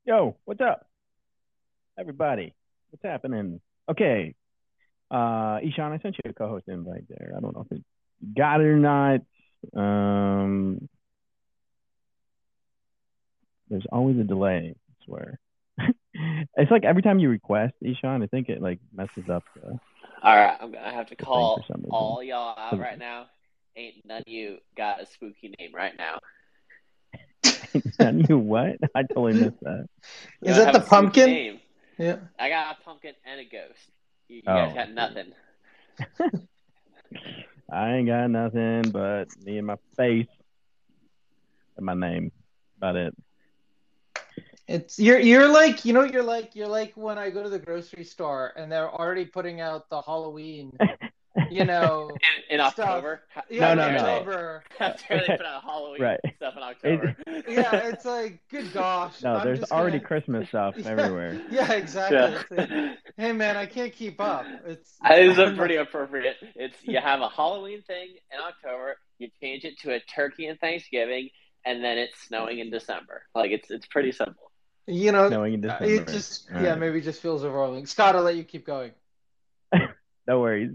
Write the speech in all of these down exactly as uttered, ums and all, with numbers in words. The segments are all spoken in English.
Yo, what's up, everybody? What's happening? Okay, uh, Ishan, I sent you a co-host invite there. I don't know if you got it or not. Um, there's always a delay. I swear. It's like every time you request Ishan, I think it like messes up the, All right, I'm gonna have to the thing for call some reason. all y'all out right now. Ain't none of you got a spooky name right now. None of you what? I totally missed that. You Is don't that have the a spooky pumpkin? name. Yeah. I got a pumpkin and a ghost. You, you Oh, guys got sweet. nothing. I ain't got nothing but me and my face and my name. About it. It's you're you're like you know you're like you're like when I go to the grocery store and they're already putting out the Halloween, you know, In, in stuff. October? Yeah, No, in no, no. October. After they put out Halloween Right. stuff in October. Yeah, it's like, good gosh. No, I'm there's just already gonna... Christmas stuff yeah, everywhere. Yeah, exactly. Yeah. It's like, hey man, I can't keep up. It's, That it's is a I'm pretty like, appropriate. It's you have a Halloween thing in October, you change it to a turkey and Thanksgiving, and then it's snowing in December. Like it's it's pretty simple. you know, Snowing in uh, December. it just All yeah, right. maybe it just feels overwhelming. Scott, I'll let you keep going. No worries.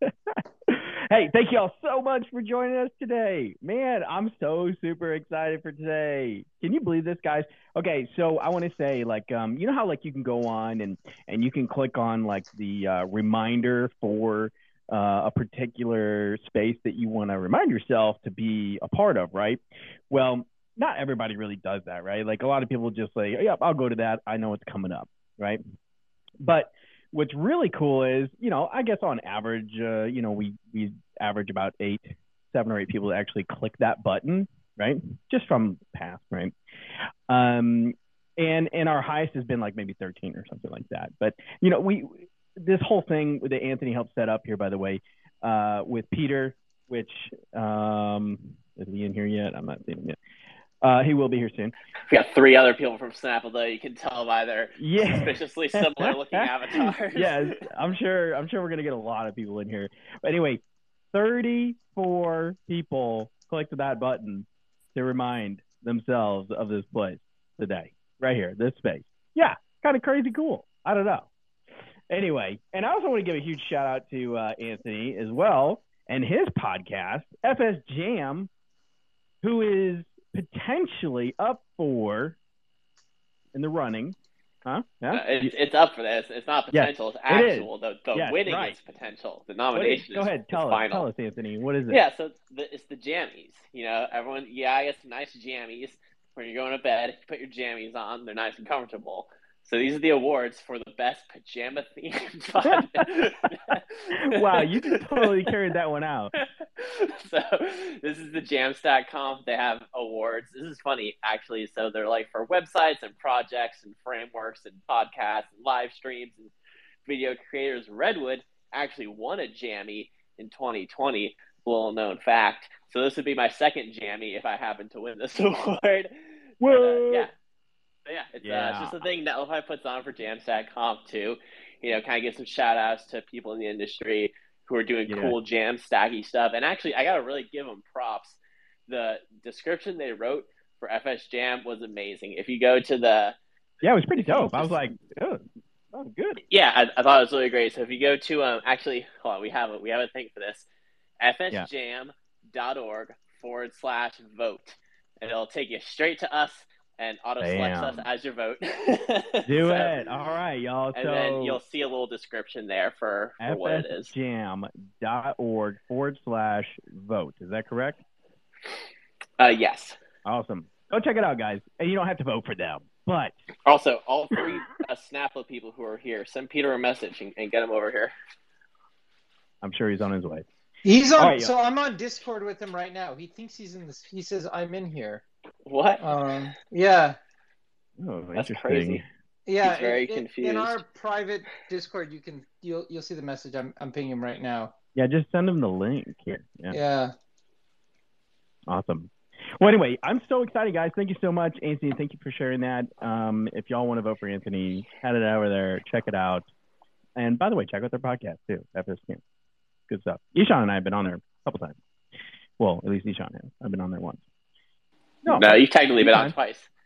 Hey, thank you all so much for joining us today. Man, I'm so super excited for today. Can you believe this, guys? Okay, so I want to say, like, um, you know how like you can go on and and you can click on like the uh, reminder for uh, a particular space that you want to remind yourself to be a part of, right? Well, not everybody really does that, right? Like a lot of people just say, "Yep, I'll go to that. I know it's coming up," right? But what's really cool is, you know, I guess on average, uh, you know, we we average about eight, seven or eight people that actually click that button, right? Just from past, right? Um, and and our highest has been like maybe thirteen or something like that. But you know, we this whole thing that Anthony helped set up here, by the way, uh, with Peter, which um, is he in here yet? I'm not seeing him yet. Uh, he will be here soon. We got three other people from Snapple, though. You can tell by their Yeah. suspiciously similar-looking avatars. Yes, I'm sure. I'm sure we're gonna get a lot of people in here. But anyway, thirty-four people clicked that button to remind themselves of this place today, right here, this space. Yeah, kind of crazy cool. I don't know. Anyway, and I also want to give a huge shout out to uh, Anthony as well and his podcast, F S Jam, who is potentially up for in the running. Huh? Yeah. Uh, it's, it's up for this. It's not potential. Yes, it's actual. it the the yes, winning right. is potential. The Is, nomination go is, ahead, tell is us, final. tell us, Anthony. What is it? Yeah, so the, it's the jammies. You know, everyone. Yeah, I get some nice jammies when you're going to bed. You put your jammies on; they're nice and comfortable. So these are the awards for the best pajama themed fun. Wow, you just totally carried that one out. So this is the Jamstack Conf. They have awards. This is funny, actually. So they're like for websites and projects and frameworks and podcasts and live streams and video creators. Redwood actually won a Jammy in twenty twenty. Little known fact. So this would be my second Jammy if I happen to win this award. But, uh, yeah. But yeah, it's, Yeah. uh, it's just a thing Netlify puts on for Jamstack Conf too. You know, kind of give some shout outs to people in the industry who are doing Yeah. cool jam stacky stuff. And actually, I got to really give them props. The description they wrote for F S Jam was amazing. If you go to the... Yeah, it was pretty dope. I was like, oh, that was good. Yeah, I, I thought it was really great. So if you go to... um, Actually, hold on, we have a, we have a thing for this. fsjam.org forward slash vote. And it'll take you straight to us and auto-selects us as your vote. Do So, it. All right, y'all. And so then you'll see a little description there for, for what it is. fsjam.org forward slash vote. Is that correct? Uh, yes. Awesome. Go check it out, guys. And you don't have to vote for them. But Also, all three uh, Snapple people who are here, send Peter a message and, and get him over here. I'm sure he's on his way. He's on. right, so I'm on Discord with him right now. He thinks he's in this. He says I'm in here. What? Um. Yeah. Oh, That's interesting. crazy. Yeah. He's very it- it- confused. In our private Discord, you can you'll you'll see the message. I'm I'm pinging him right now. Yeah, just send him the link here. Yeah. Yeah. Awesome. Well, anyway, I'm so excited, guys. Thank you so much, Anthony. Thank you for sharing that. Um, if y'all want to vote for Anthony, head it over there. Check it out. And by the way, check out their podcast, too. F S Camp. Good stuff. Ishan and I have been on there a couple times. Well, at least Ishan has. I've been on there once. No, you've technically been on times. twice.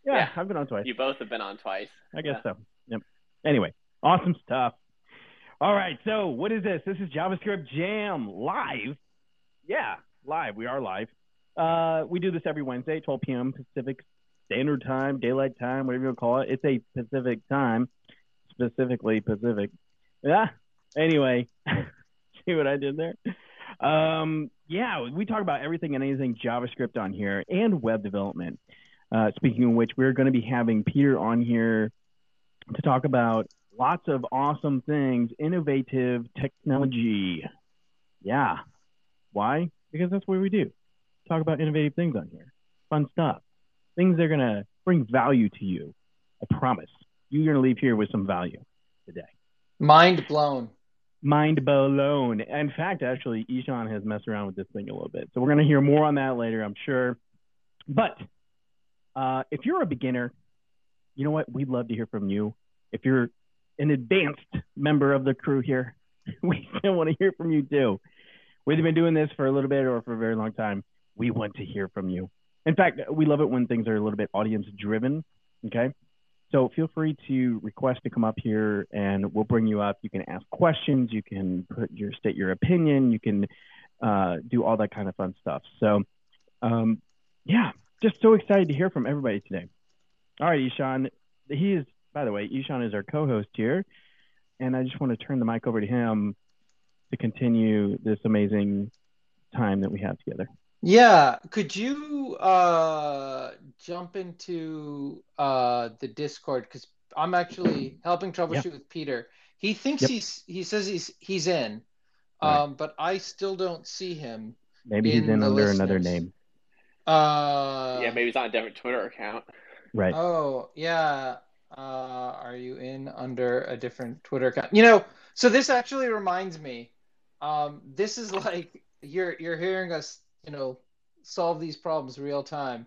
Yeah, Yeah. I've been on twice. You both have been on twice. I guess Yeah. so. Yep. Anyway, awesome stuff. All right, so what is this? This is JavaScript Jam live. Yeah, live. We are live. Uh, we do this every Wednesday, twelve p.m. Pacific Standard Time, Daylight Time, whatever you want to call it. It's a Pacific time, specifically Pacific. Yeah. Anyway, see what I did there? Um, yeah, we talk about everything and anything JavaScript on here and web development. Uh, speaking of which, we're going to be having Peter on here to talk about lots of awesome things, innovative technology. Yeah. Why? Because that's what we do. Talk about innovative things on here. Fun stuff. Things that are going to bring value to you. I promise. You're going to leave here with some value today. Mind blown. Mind blown. In fact, actually, Ishan has messed around with this thing a little bit. So we're going to hear more on that later, I'm sure. But uh, if you're a beginner, you know what? We'd love to hear from you. If you're an advanced member of the crew here, we still want to hear from you too. Whether you've been doing this for a little bit or for a very long time, we want to hear from you. In fact, we love it when things are a little bit audience driven. Okay. So feel free to request to come up here and we'll bring you up. You can ask questions. You can put your state your opinion. You can uh, do all that kind of fun stuff. So um, yeah, just so excited to hear from everybody today. All right, Ishan. He is, by the way, Ishan is our co-host here. And I just want to turn the mic over to him to continue this amazing time that we have together. Yeah, could you uh, jump into uh, the Discord, because I'm actually helping troubleshoot Yep. with Peter. He thinks Yep. he's he says he's he's in, um, Right. but I still don't see him. Maybe he's in in the under another listeners. name. Uh, Yeah, maybe it's on a different Twitter account. Right. Oh, yeah. Uh, are you in under a different Twitter account? You know, so this actually reminds me. Um, this is like you're you're hearing us, you know, solve these problems real time.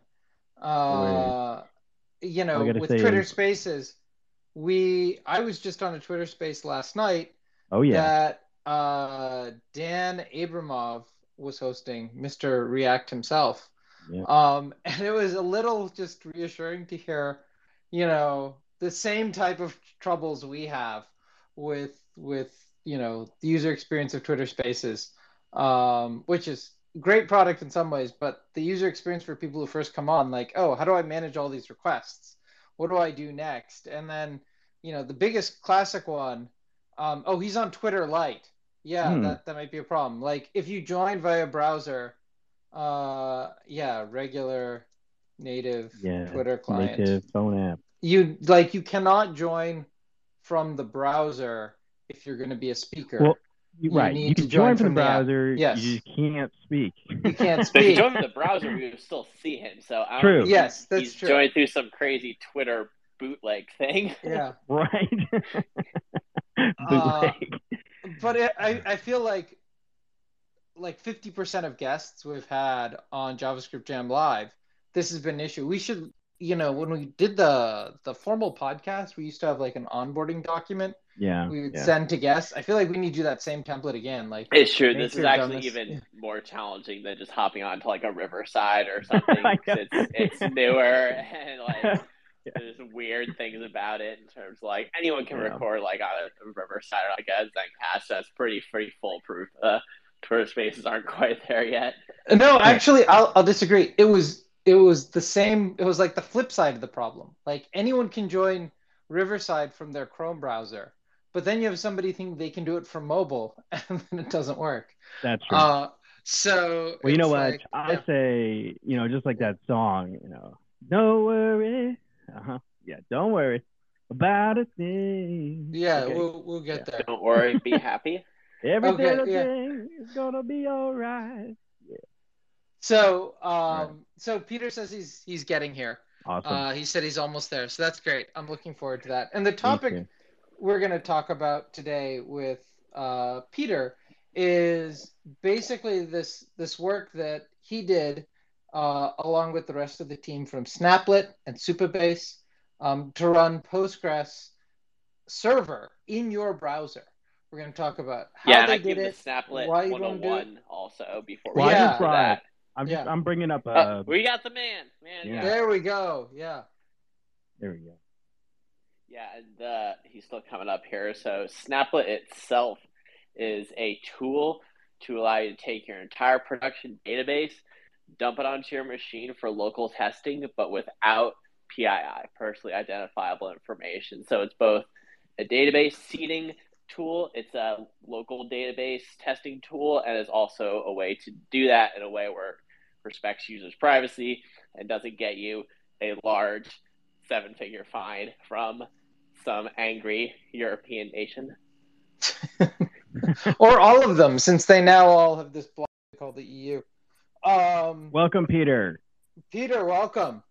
Uh, you All I know, gotta with say Twitter is- Spaces, we I was just on a Twitter Space last night Oh, yeah. that uh, Dan Abramov was hosting, Mister React himself. Yeah. Um, and it was a little just reassuring to hear, you know, the same type of troubles we have with with you know the user experience of Twitter Spaces, um, which is great product in some ways, but the user experience for people who first come on, like, oh, how do I manage all these requests? What do I do next? And then, you know, the biggest classic one, um, oh, he's on Twitter Lite. Yeah, Hmm. that, that might be a problem. Like if you join via browser, uh, yeah, regular native Yeah. Twitter client. Native phone app. You like you cannot join from the browser if you're going to be a speaker. Well, you, You right. need You to can join join from from the the app. browser. Yes. You just can't speak. You can't But if you speak. join from the browser, we would still see him. So I don't True. think Yes, he's, that's he's true. joined through some crazy Twitter bootleg thing. Yeah. Right. Uh, Bootleg. But it, I, I feel like like fifty percent of guests we've had on JavaScript Jam Live, this has been an issue. We should, you know, when we did the the formal podcast, we used to have like an onboarding document Yeah. we would yeah. send to guests. I feel like we need to do that same template again. Like It's true. Make This is sure you've done actually this. even Yeah. more challenging than just hopping onto like a Riverside or something. I 'cause know. it's it's newer and like there's weird things about it in terms of like anyone can Yeah. record like on a Riverside or like a Zencastr. That's pretty pretty foolproof. Uh, Twitter Spaces aren't quite there yet. No, actually, I'll I'll disagree. It was it was the same. It was like the flip side of the problem. Like anyone can join Riverside from their Chrome browser, but then you have somebody think they can do it from mobile, and then it doesn't work. That's true. Uh, so well, you know it's what? like, I yeah. say, you know, just like that song, you know, don't worry. Uh-huh. Yeah, don't worry about a thing. Yeah, Okay. we'll we'll get Yeah. there. Don't worry, be happy. Every Okay, little yeah. thing is gonna be all right. So um, Right. so Peter says he's he's getting here. Awesome. Uh, he said he's almost there, so that's great. I'm looking forward to that. And the Me topic too. we're going to talk about today with uh, Peter is basically this this work that he did uh, along with the rest of the team from Snaplet and Supabase um, to run Postgres server in your browser. We're going to talk about how Yeah, and they I did give the it, Snaplet why you want to do it. one oh one also before Well, we I get Yeah. just to brought. that. I'm just. Yeah. I'm bringing up. Uh, Uh, we got the man, man. Yeah. Yeah. There we go. Yeah. There we go. Yeah, and uh, he's still coming up here. So Snaplet itself is a tool to allow you to take your entire production database, dump it onto your machine for local testing, but without P I I, personally identifiable information. So it's both a database seeding tool, it's a local database testing tool, and it's also a way to do that in a way where it respects users' privacy and doesn't get you a large seven-figure fine from some angry European nation. Or all of them, since they now all have this block called the E U. Um, welcome, Peter. Peter, welcome.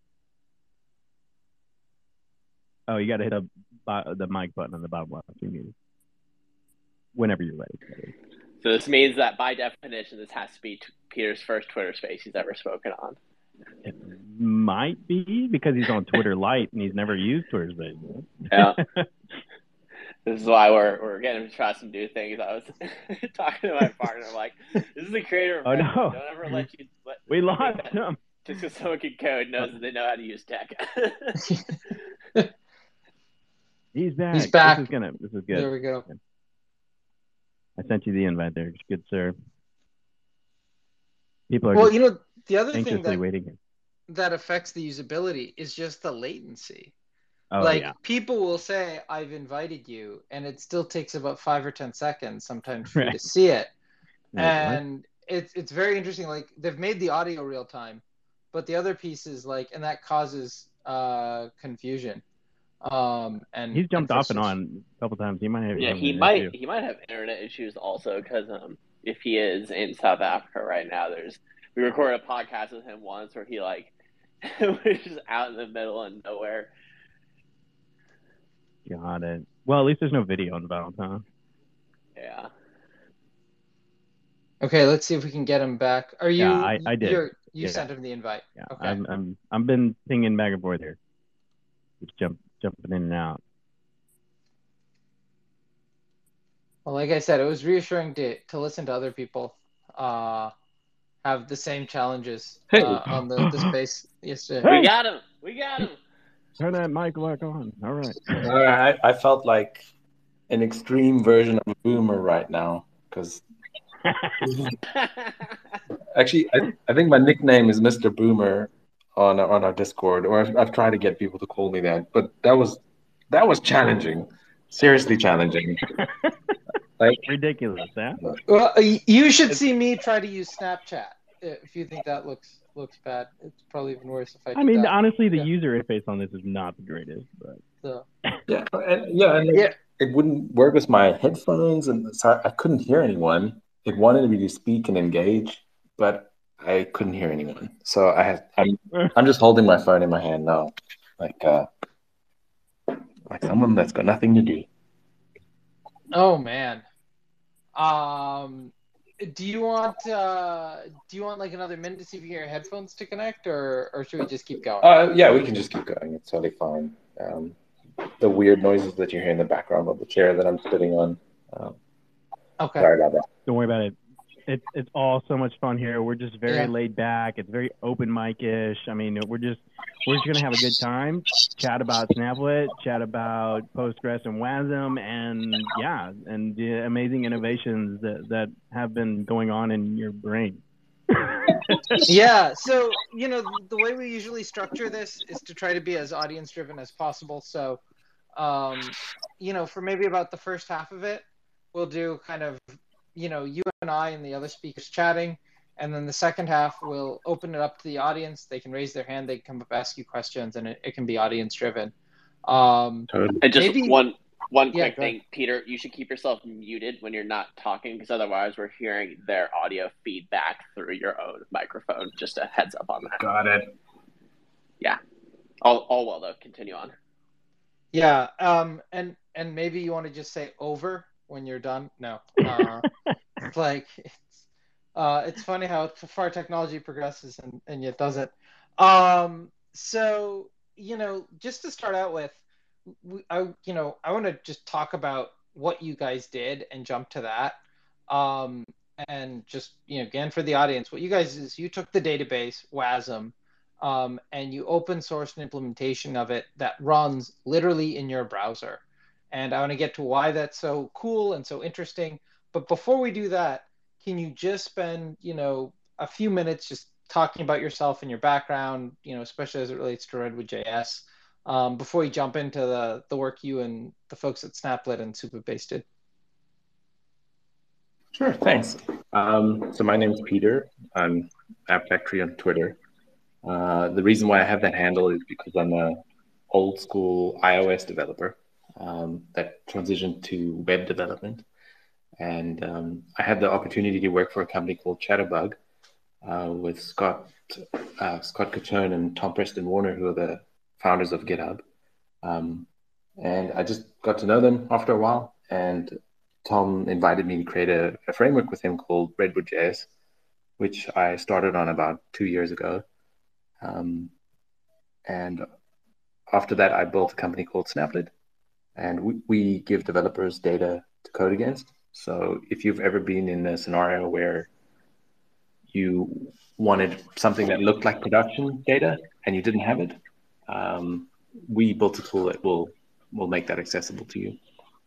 Oh, you got to hit a, the mic button on the bottom left. Whenever you're ready. So this means that by definition, this has to be t- Peter's first Twitter space he's ever spoken on. It might be because he's on Twitter Lite and he's never used Twitter Space. Yeah. This is why we're we're getting to try some new things. I was talking to my partner, I'm like, this is the creator of oh, no. Don't ever let you let, we lost him. Just because someone can code knows that they know how to use tech. He's back. He's back. This is gonna this is good. There we go. I sent you the invite there. Good sir. People are well, you know, the other thing anxiously that, waiting. that affects the usability is just the latency. Oh, like yeah. people will say, I've invited you, and it still takes about five or ten seconds sometimes for right. you to see it. Right. And it's it's very interesting. Like they've made the audio real time, but the other piece is like, and that causes uh, confusion. Um, and he's jumped and off and on a couple times. He might have. Yeah, he might. Issue. He might have internet issues also because um, if he is in South Africa right now, there's we recorded a podcast with him once where he like was just out in the middle of nowhere. Got it. Well, at least there's no video on the battle, huh? Yeah. Okay, let's see if we can get him back. Are you? Yeah, I, I did. You're, you yeah. sent him the invite. Yeah, okay. I'm, I'm, I've been pinging back and forth here. Just jump, jumping in and out. Well, like I said, it was reassuring to to listen to other people uh, have the same challenges hey. uh, on the, the space yesterday. Hey. We got him. We got him. Turn that mic back on. All right. Uh, I, I felt like an extreme version of a boomer right now because actually, I, I think my nickname is Mister Boomer on on our Discord, or I've, I've tried to get people to call me that, but that was that was challenging, seriously challenging. Like ridiculous, yeah. Well, you should see me try to use Snapchat if you think that looks looks bad. It's probably even worse if I. I mean, that. honestly, the yeah. user interface on this is not the greatest, but so. yeah, and, yeah, and yeah. It, it wouldn't work with my headphones, and so I couldn't hear anyone. It wanted me to speak and engage, but I couldn't hear anyone. So I had, I'm I'm just holding my phone in my hand now, like uh, like someone that's got nothing to do. Oh man. Um. Do you want uh, do you want like another minute to see if you get your headphones to connect, or or should we just keep going? Uh, yeah, we can just keep going. It's totally fine. Um, the weird noises that you hear in the background of the chair that I'm sitting on. Um, okay. Sorry about that. Don't worry about it. It's it's all so much fun here. We're just very yeah. laid back. It's very open mic-ish. I mean, we're just we're just gonna have a good time, chat about Snaplet, chat about Postgres and WASM, and yeah, and the amazing innovations that that have been going on in your brain. Yeah. So you know, the way we usually structure this is to try to be as audience-driven as possible. So, um, you know, for maybe about the first half of it, we'll do kind of, you know, you and I and the other speakers chatting. And then the second half, we'll open it up to the audience. They can raise their hand. They can come up, ask you questions, and it, it can be audience driven. Um, and just maybe, one one yeah, quick thing, Peter, you should keep yourself muted when you're not talking, because otherwise we're hearing their audio feedback through your own microphone. Just a heads up on that. Got it. Yeah. All, all well, though. Continue on. Yeah. Um, and, and maybe you want to just say over when you're done. No. Uh, it's like... Uh, it's funny how far technology progresses and, and yet doesn't. Um, so, you know, just to start out with, we, I, you know, I want to just talk about what you guys did and jump to that. Um, and just, you know, again, for the audience, what you guys is you took the database WASM, um, and you open source an implementation of it that runs literally in your browser. And I want to get to why that's so cool and so interesting. But before we do that, can you just spend, you know, a few minutes just talking about yourself and your background, you know, especially as it relates to Redwood.js, um, before we jump into the, the work you and the folks at Snaplit and Supabase did? Sure, thanks. Um, so my name is Peter. I'm App Factory on Twitter. Uh, the reason why I have that handle is because I'm a old school iOS developer um, that transitioned to web development. And um, I had the opportunity to work for a company called Chatterbug uh, with Scott uh, Scott Cachone and Tom Preston Warner, who are the founders of GitHub. Um, and I just got to know them after a while. And Tom invited me to create a, a framework with him called Redwood.js, which I started on about two years ago. Um, and after that, I built a company called Snaplit, and we, we give developers data to code against. So if you've ever been in a scenario where you wanted something that looked like production data and you didn't have it, um, we built a tool that will will make that accessible to you.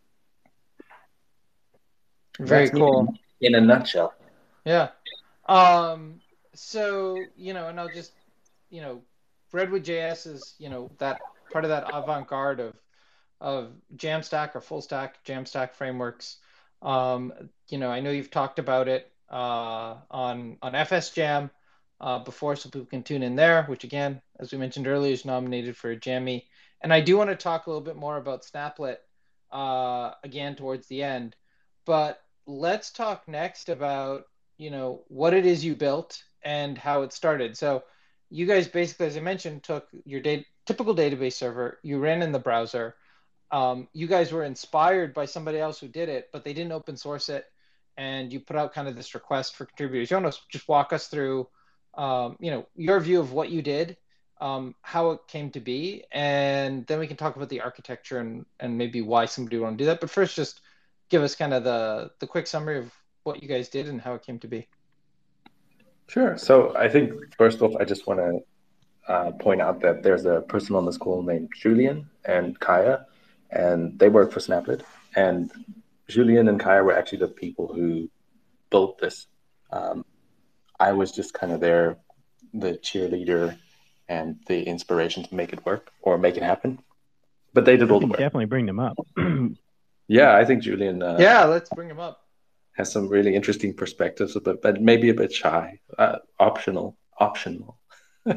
Very That's cool. In a nutshell. Yeah. Um, so, you know, and I'll just, you know, Redwood.js is, you know, that part of that avant-garde of of Jamstack or full stack Jamstack frameworks. Um, you know, I know you've talked about it uh, on on F S Jam uh, before, so people can tune in there, which again, as we mentioned earlier, is nominated for a Jammy. And I do want to talk a little bit more about Snaplit uh, again towards the end. But let's talk next about, you know, what it is you built and how it started. So you guys basically, as I mentioned, took your data, typical database server, you ran in the browser. Um, you guys were inspired by somebody else who did it, but they didn't open source it. And you put out kind of this request for contributors. You want to just walk us through, um, you know, your view of what you did, um, how it came to be, and then we can talk about the architecture and, and maybe why somebody would want to do that. But first, just give us kind of the, the quick summary of what you guys did and how it came to be. Sure. So I think first off, I just want to uh, point out that there's a person on this call named Julian and Kaya, and they work for Snaplit. And Julian and Kaya were actually the people who built this. Um, I was just kind of there, the cheerleader and the inspiration to make it work or make it happen. But they did all the work. Definitely bring them up. Yeah, I think Julian. Uh, yeah, let's bring him up. Has some really interesting perspectives, but but maybe a bit shy. Uh, optional, optional. All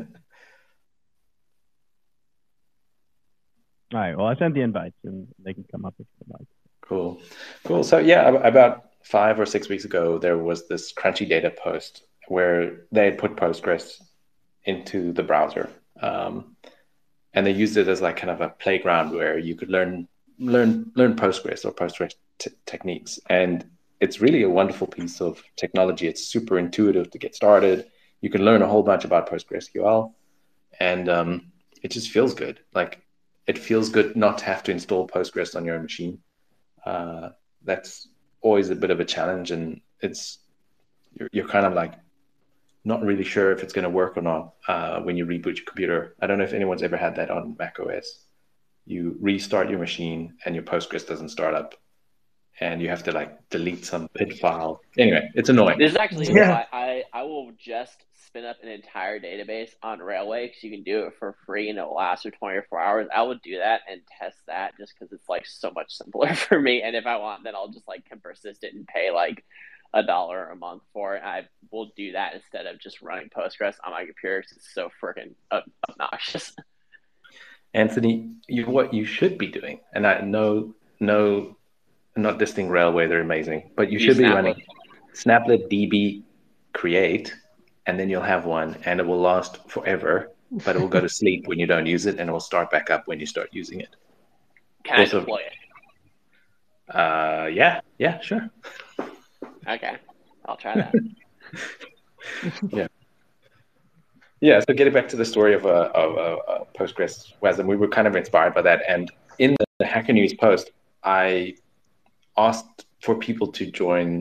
right. Well, I sent the invites, and they can come up if they like. Cool, cool. So yeah, about five or six weeks ago, there was this Crunchy Data post where they had put Postgres into the browser, um, and they used it as like kind of a playground where you could learn learn learn Postgres or Postgres t- techniques. And it's really a wonderful piece of technology. It's super intuitive to get started. You can learn a whole bunch about PostgreSQL, and um, it just feels good. Like it feels good not to have to install Postgres on your machine. Uh, that's always a bit of a challenge, and it's you're, you're kind of like not really sure if it's going to work or not uh, when you reboot your computer. I don't know if anyone's ever had that on macOS. You restart your machine and your Postgres doesn't start up, and you have to like delete some P I D file. Anyway, it's annoying. This is actually Yeah. why I, I will just spin up an entire database on Railway because you can do it for free and it'll last for twenty-four hours. I would do that and test that just because it's like so much simpler for me. And if I want, then I'll just like can persist it and pay like a dollar a month for it. I will do that instead of just running Postgres on my computer because it's so freaking obnoxious. Anthony, you, what you should be doing, and I know, no, not dissing Railway, they're amazing, but you Use should be Snaplit. running Snaplit D B create, and then you'll have one, and it will last forever, but it will go to sleep when you don't use it, and it will start back up when you start using it. Can Also- I deploy it? Uh, yeah, yeah, sure. Okay, I'll try that. Yeah. Yeah, so getting back to the story of, uh, of uh, uh, Postgres, Wasm, we were kind of inspired by that. And in the Hacker News post, I asked for people to join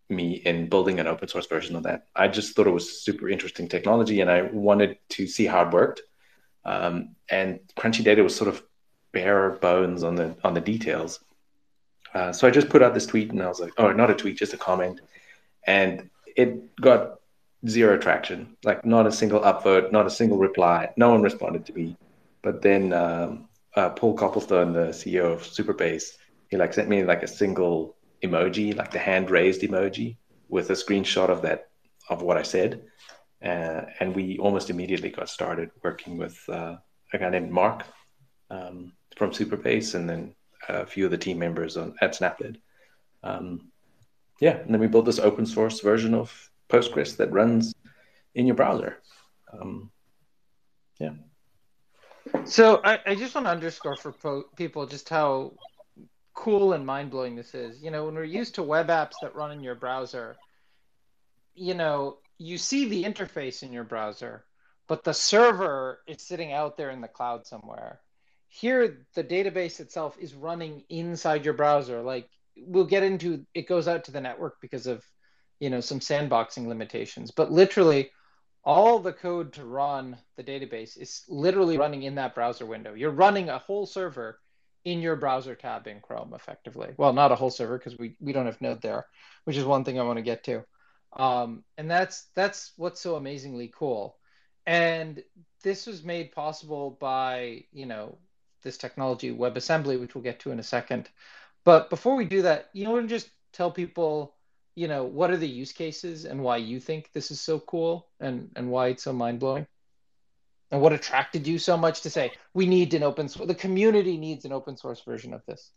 me in building an open source version of that. I just thought it was super interesting technology, and I wanted to see how it worked. Um, and Crunchy Data was sort of bare bones on the on the details. Uh, so I just put out this tweet, and I was like, oh, not a tweet, just a comment, and it got zero traction. Like not a single upvote, not a single reply. No one responded to me. But then um, uh, Paul Copplestone, the C E O of Supabase, he like sent me like a single emoji, like the hand raised emoji with a screenshot of that, of what I said. Uh, and we almost immediately got started working with uh, a guy named Mark um, from Supabase, and then a few of the team members on, at Snaplid. Um, yeah, and then we built this open source version of Postgres that runs in your browser. Um, yeah. So I, I just want to underscore for po- people just how cool and mind-blowing this is. You know, when we're used to web apps that run in your browser, you know, you see the interface in your browser, but the server is sitting out there in the cloud somewhere. Here, the database itself is running inside your browser. Like we'll get into, it goes out to the network because of, you know, some sandboxing limitations, but literally all the code to run the database is literally running in that browser window. You're running a whole server in your browser tab in Chrome effectively. Well, not a whole server because we, we don't have Node there, which is one thing I want to get to. Um, and that's that's what's so amazingly cool. And this was made possible by, you know, this technology, WebAssembly, which we'll get to in a second. But before we do that, you want to just tell people, you know, what are the use cases and why you think this is so cool and, and why it's so mind-blowing? And what attracted you so much to say, we need an open source, the community needs an open source version of this?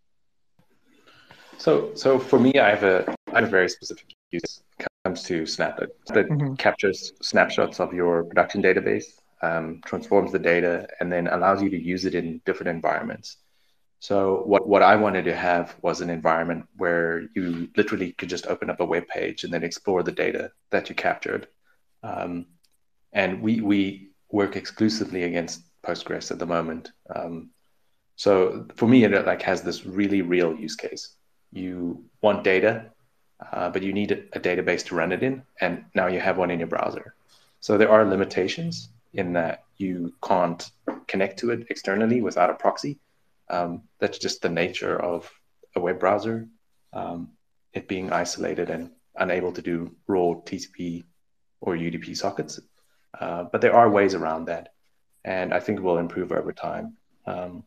So, so for me, I have a, I have a very specific use case when it comes to Snaplid that mm-hmm. captures snapshots of your production database, um, transforms the data, and then allows you to use it in different environments. So what, what I wanted to have was an environment where you literally could just open up a web page and then explore the data that you captured. Um, and we we work exclusively against Postgres at the moment. Um, so for me, it like has this really real use case. You want data, uh, but you need a, a database to run it in, and now you have one in your browser. So there are limitations in that you can't connect to it externally without a proxy. Um, that's just the nature of a web browser, um, it being isolated and unable to do raw T C P or U D P sockets. Uh, but there are ways around that, and I think it will improve over time. Um,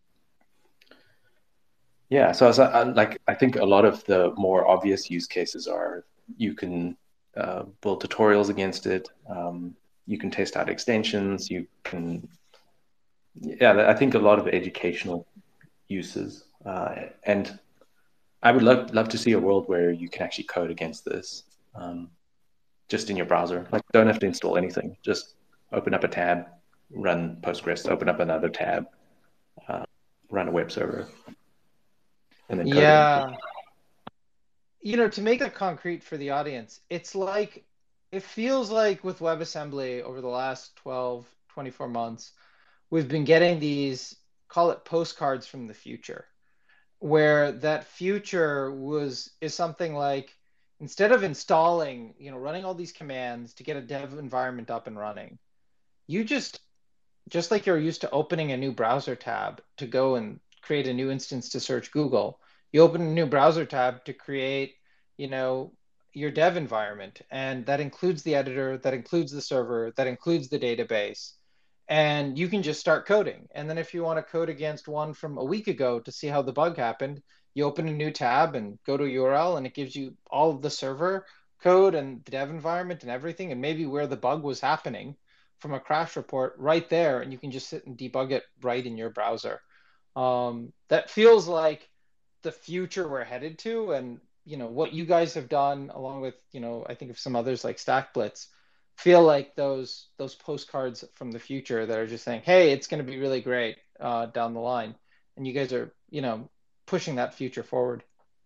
yeah, so, so I, like I think a lot of the more obvious use cases are you can uh, build tutorials against it. Um, you can test out extensions. You can, yeah, I think a lot of educational uses, uh, and I would love love to see a world where you can actually code against this, um, just in your browser. Like, don't have to install anything. Just open up a tab, run Postgres. Open up another tab, uh, run a web server, and then code yeah. It. You know, to make it concrete for the audience, it's like it feels like with WebAssembly over the last twelve, twenty-four months, we've been getting these, call it postcards from the future, where that future was is something like, instead of installing, you know, running all these commands to get a dev environment up and running, you just, just like you're used to opening a new browser tab to go and create a new instance to search Google, you open a new browser tab to create, you know, your dev environment. And that includes the editor, that includes the server, that includes the database. And you can just start coding. And then if you want to code against one from a week ago to see how the bug happened, you open a new tab and go to a U R L, and it gives you all of the server code and the dev environment and everything, and maybe where the bug was happening from a crash report right there. And you can just sit and debug it right in your browser. Um, that feels like the future we're headed to. And, you know, what you guys have done, along with, you know, I think of some others like StackBlitz, feel like those those postcards from the future that are just saying, hey, it's going to be really great uh, down the line. And you guys are, you know, pushing that future forward.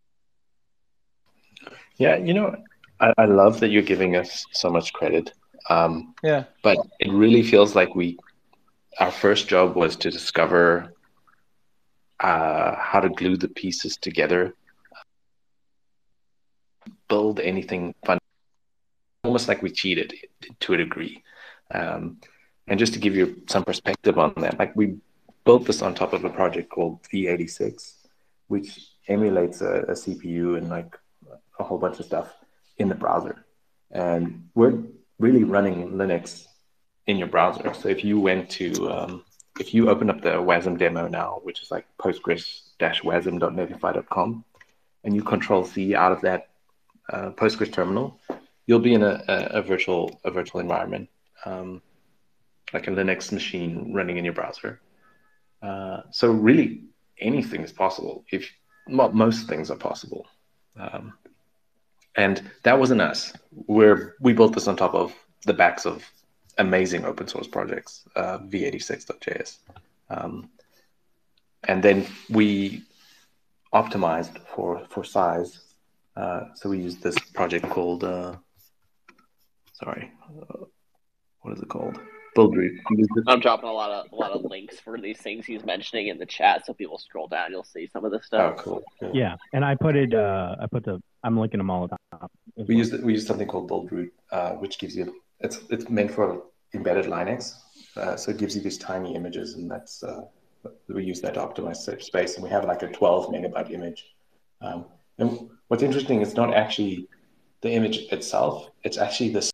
Yeah, you know, I, I love that you're giving us so much credit. Um, yeah. But it really feels like we, our first job was to discover uh, how to glue the pieces together build anything fun. Almost like we cheated to a degree. Um, and just to give you some perspective on that, like we built this on top of a project called V eighty-six, which emulates a, a C P U and like a whole bunch of stuff in the browser. And we're really running Linux in your browser. So if you went to, um, if you open up the WASM demo now, which is like postgres dash wasm dot netlify dot com, and you control C out of that uh, Postgres terminal, you'll be in a, a, a virtual a virtual environment, um, like a Linux machine running in your browser. Uh, so really, anything is possible. If well, most things are possible, um, and that wasn't us. We're we built this on top of the backs of amazing open source projects, uh, v eighty-six dot j s, um, and then we optimized for for size. Uh, so we used this project called. Uh, Sorry, uh, what is it called? Buildroot. I'm dropping a lot of a lot of links for these things he's mentioning in the chat, so people scroll down, you'll see some of this stuff. Oh, cool. cool. Yeah, and I put it. Uh, I put the. I'm linking them all at the top. We use we use something called Buildroot, uh, which gives you. It's it's meant for embedded Linux, uh, so it gives you these tiny images, and that's uh, we use that to optimize search space, and we have like a twelve megabyte image. Um, and what's interesting, it's not actually the image itself; it's actually the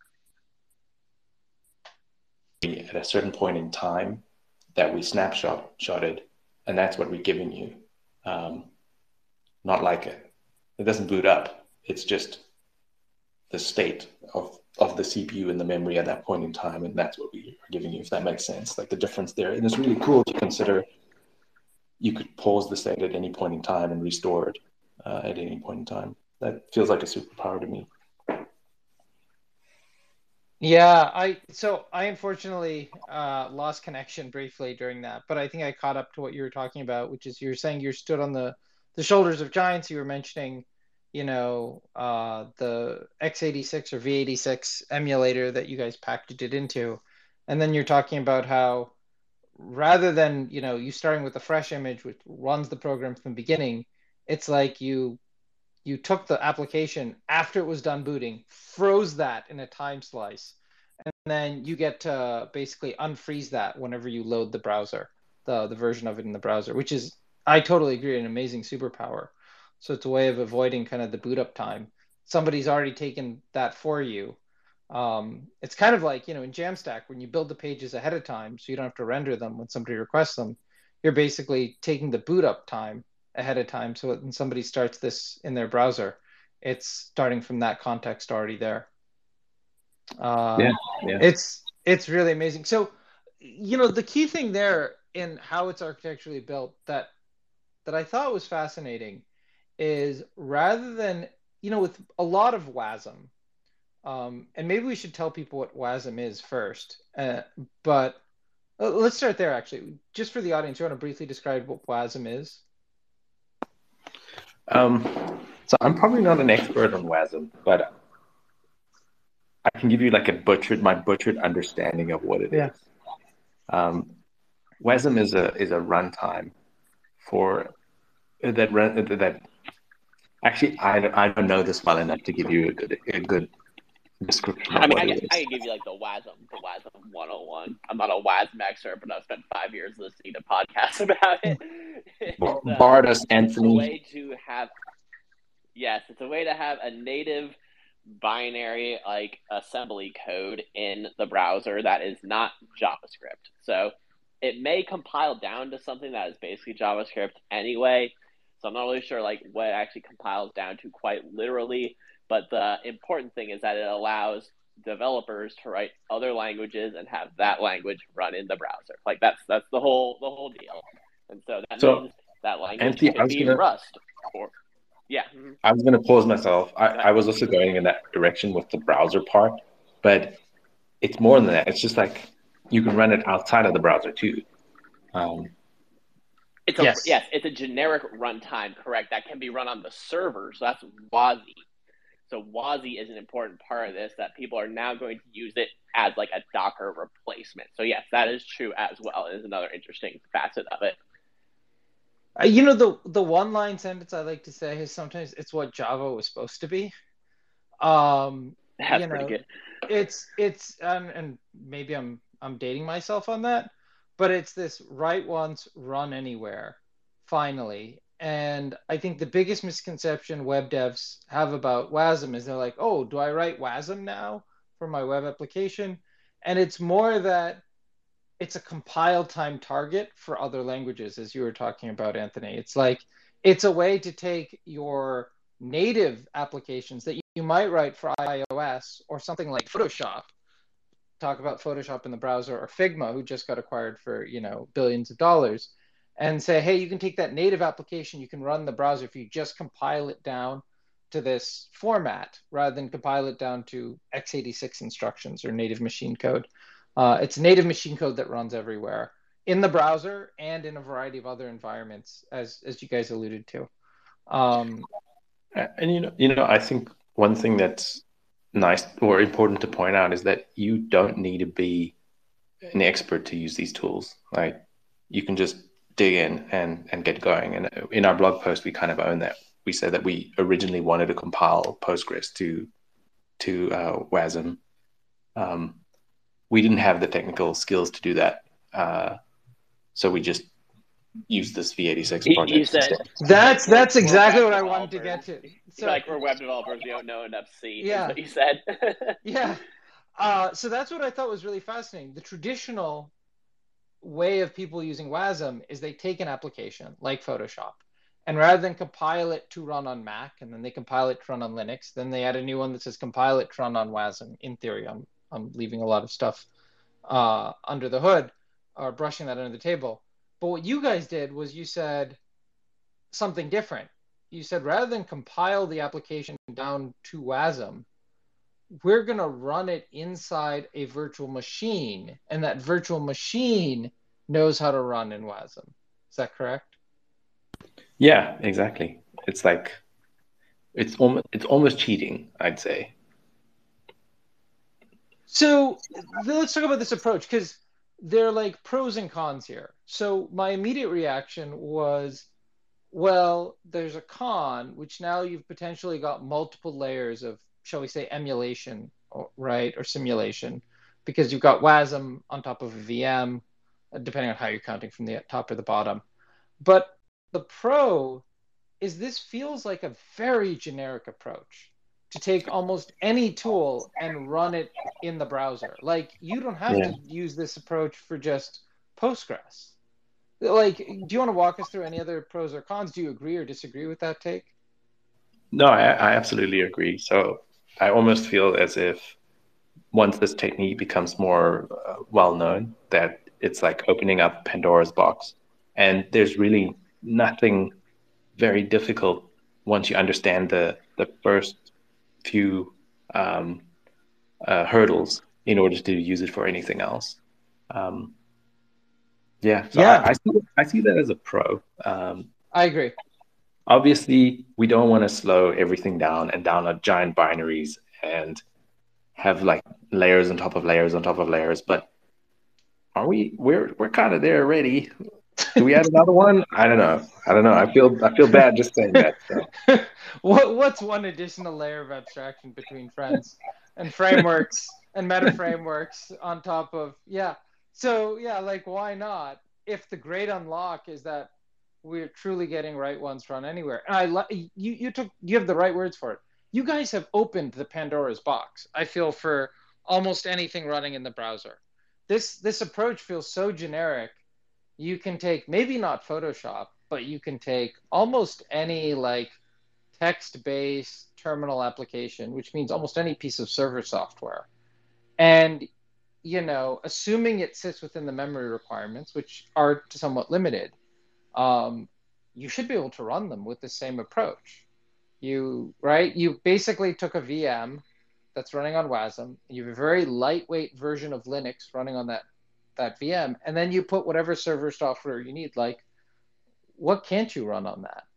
at a certain point in time that we snapshot shotted, and that's what we're giving you. Um, not like it, it doesn't boot up. It's just the state of, of the C P U and the memory at that point in time, and that's what we are giving you, if that makes sense. Like the difference there. And it's really cool to consider you could pause the state at any point in time and restore it uh, at any point in time. That feels like a superpower to me. Yeah, I so I unfortunately uh, lost connection briefly during that, but I think I caught up to what you were talking about, which is you're saying you stood on the, the shoulders of giants. You were mentioning, you know, uh, the x eighty-six or v eighty-six emulator that you guys packaged it into, and then you're talking about how rather than, you know, you starting with a fresh image which runs the program from the beginning, it's like you you took the application after it was done booting, froze that in a time slice, and then you get to basically unfreeze that whenever you load the browser, the, the version of it in the browser, which is, I totally agree, an amazing superpower. So it's a way of avoiding kind of the boot up time. Somebody's already taken that for you. Um, it's kind of like, you know, in Jamstack, when you build the pages ahead of time, so you don't have to render them when somebody requests them, you're basically taking the boot up time ahead of time. So when somebody starts this in their browser, it's starting from that context already there. Uh, yeah, yeah. It's it's really amazing. So, you know, the key thing there in how it's architecturally built that that I thought was fascinating is rather than, you know, with a lot of WASM, um, and maybe we should tell people what WASM is first, uh, but uh, let's start there actually. Just for the audience, you want to briefly describe what WASM is? Um, so I'm probably not an expert on WASM, but I can give you like a butchered, my butchered understanding of what it yeah. is. Um, WASM is a is a runtime for that run that. Actually, I, I don't know this well enough to give you a good a good description of I mean, what I, it is. I can give you like the WASM, the WASM one oh one. I'm not a WASM expert, but I've spent five years listening to podcasts about it. It's, uh, Bard us, It's a Anthony. way to have, yes, it's a way to have a native binary like assembly code in the browser that is not JavaScript. So it may compile down to something that is basically JavaScript anyway. So I'm not really sure like what it actually compiles down to quite literally. But the important thing is that it allows developers to write other languages and have that language run in the browser. Like that's that's the whole the whole deal. And so that So, means that language Anthony, I could was be gonna- Rust or yeah. I was going to pause myself. I, I was also going in that direction with the browser part, but it's more than that. It's just like you can run it outside of the browser too. Um, It's a, Yes. yes, it's a generic runtime, correct, that can be run on the server. So that's WASI. So WASI is an important part of this that people are now going to use it as like a Docker replacement. So yes, that is true as well. It is another interesting facet of it. Uh, You know, the the one line sentence I like to say is sometimes it's what Java was supposed to be. Um, That's you pretty know, good. it's it's um, and maybe I'm I'm dating myself on that, but it's this write once, run anywhere, finally. And I think the biggest misconception web devs have about WASM is they're like, oh, do I write WASM now for my web application? And it's more that it's a compile time target for other languages, as you were talking about, Anthony. It's like it's a way to take your native applications that you might write for iOS or something like Photoshop. Talk about Photoshop in the browser, or Figma, who just got acquired for, you know, billions of dollars, and say, hey, you can take that native application, you can run the browser if you just compile it down to this format rather than compile it down to x eighty-six instructions or native machine code. Uh, it's native machine code that runs everywhere in the browser and in a variety of other environments, as as you guys alluded to. Um, And you know, you know, I think one thing that's nice or important to point out is that you don't need to be an expert to use these tools. Like you can just dig in and and get going. And in our blog post, we kind of own that. We said that we originally wanted to compile Postgres to to uh, WASM. Um, we didn't have the technical skills to do that, uh, so we just used this v eighty-six You, project you said instead. that's we're, that's we're exactly web what I wanted to get developers. to. So Like we're web developers, we don't know enough C. Is yeah, what you said. yeah. Uh, so that's what I thought was really fascinating. The traditional way of people using WASM is they take an application like Photoshop, and rather than compile it to run on Mac, and then they compile it to run on Linux, then they add a new one that says compile it to run on WASM. In theory, I'm I'm leaving a lot of stuff uh, under the hood or brushing that under the table. But what you guys did was you said something different. You said rather than compile the application down to WASM, we're going to run it inside a virtual machine, and that virtual machine knows how to run in WASM. Is that correct? Yeah, exactly. It's like it's almost it's almost cheating, I'd say. So let's talk about this approach, because there are like pros and cons here. So my immediate reaction was, well, there's a con, which now you've potentially got multiple layers of, shall we say, emulation, or, right, or simulation, because you've got WASM on top of a V M, depending on how you're counting from the top or the bottom. But the pro is this feels like a very generic approach to take almost any tool and run it in the browser. Like you don't have Yeah. to use this approach for just Postgres. Like, do you want to walk us through any other pros or cons? Do you agree or disagree with that take? No, I, I absolutely agree. So I almost feel as if once this technique becomes more uh, well known, that it's like opening up Pandora's box, and there's really nothing very difficult once you understand the the first few um, uh, hurdles in order to use it for anything else. Um, yeah, so Yeah, I, I see I see that as a pro. Um, I agree. obviously, we don't want to slow everything down and download giant binaries and have like layers on top of layers on top of layers. But are we? We're we're kind of there already. Do we add another one? I don't know. I don't know. I feel I feel bad just saying that. So. what what's one additional layer of abstraction between friends and frameworks and meta frameworks on top of, yeah. So yeah, like why not? If the great unlock is that we're truly getting write once, run anywhere. And I lo- you you took you have the right words for it. You guys have opened the Pandora's box, I feel, for almost anything running in the browser. This this approach feels so generic. You can take, maybe not Photoshop, but you can take almost any like text-based terminal application, which means almost any piece of server software. And, you know, assuming it sits within the memory requirements, which are somewhat limited, um, you should be able to run them with the same approach. You, right? You basically took a V M that's running on WASM. You have a very lightweight version of Linux running on that, that V M, and then you put whatever server software you need. Like, what can't you run on that?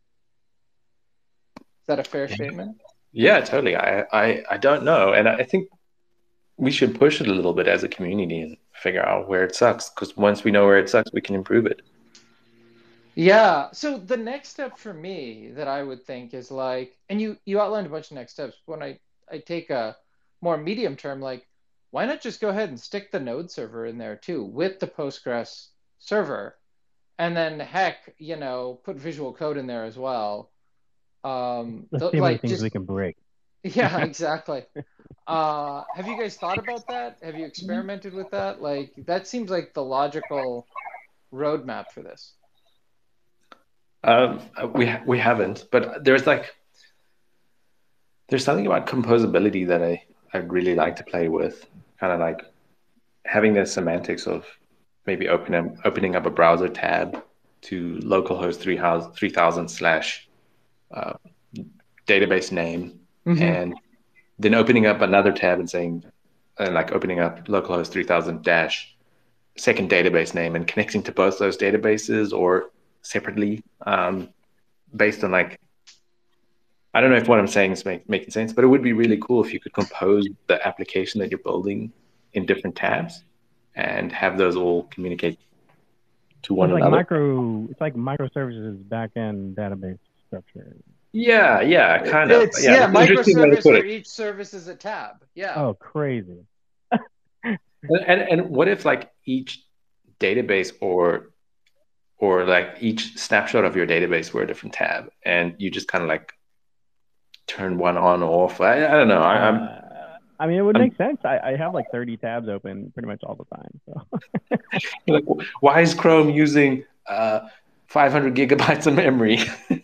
Is that a fair statement? Yeah, totally. I, I, I don't know. And I think we should push it a little bit as a community and figure out where it sucks. Because once we know where it sucks, we can improve it. Yeah. So the next step for me that I would think is like, and you you outlined a bunch of next steps. When I I take a more medium term, like why not just go ahead and stick the node server in there too with the Postgres server, and then heck, you know, put Visual Code in there as well. Um, Let's th- see how many like things just we can break. yeah, exactly. Uh, have you guys thought about that? Have you experimented with that? Like that seems like the logical roadmap for this. Um, we ha- we haven't, but there's like there's something about composability that I I really like to play with, kind of like having the semantics of maybe opening opening up a browser tab to localhost three thousand slash uh, database name, Mm-hmm. and then opening up another tab and saying, uh, like opening up localhost three thousand dash second database name and connecting to both those databases or separately, um, based on like, I don't know if what I'm saying is make, making sense, but it would be really cool if you could compose the application that you're building in different tabs and have those all communicate to one It's like another. micro. It's like microservices backend database structure. Yeah, yeah, kind of. It's yeah, yeah, that's an interesting way to microservice put where it. each service is a tab. Yeah. Oh, crazy. And, and and what if like each database or or like each snapshot of your database were a different tab, and you just kind of like turn one on or off? I, I don't know. I, I'm Uh, I mean, it would I'm- make sense. I, I have like thirty tabs open pretty much all the time. So like, why is Chrome using uh, five hundred gigabytes of memory?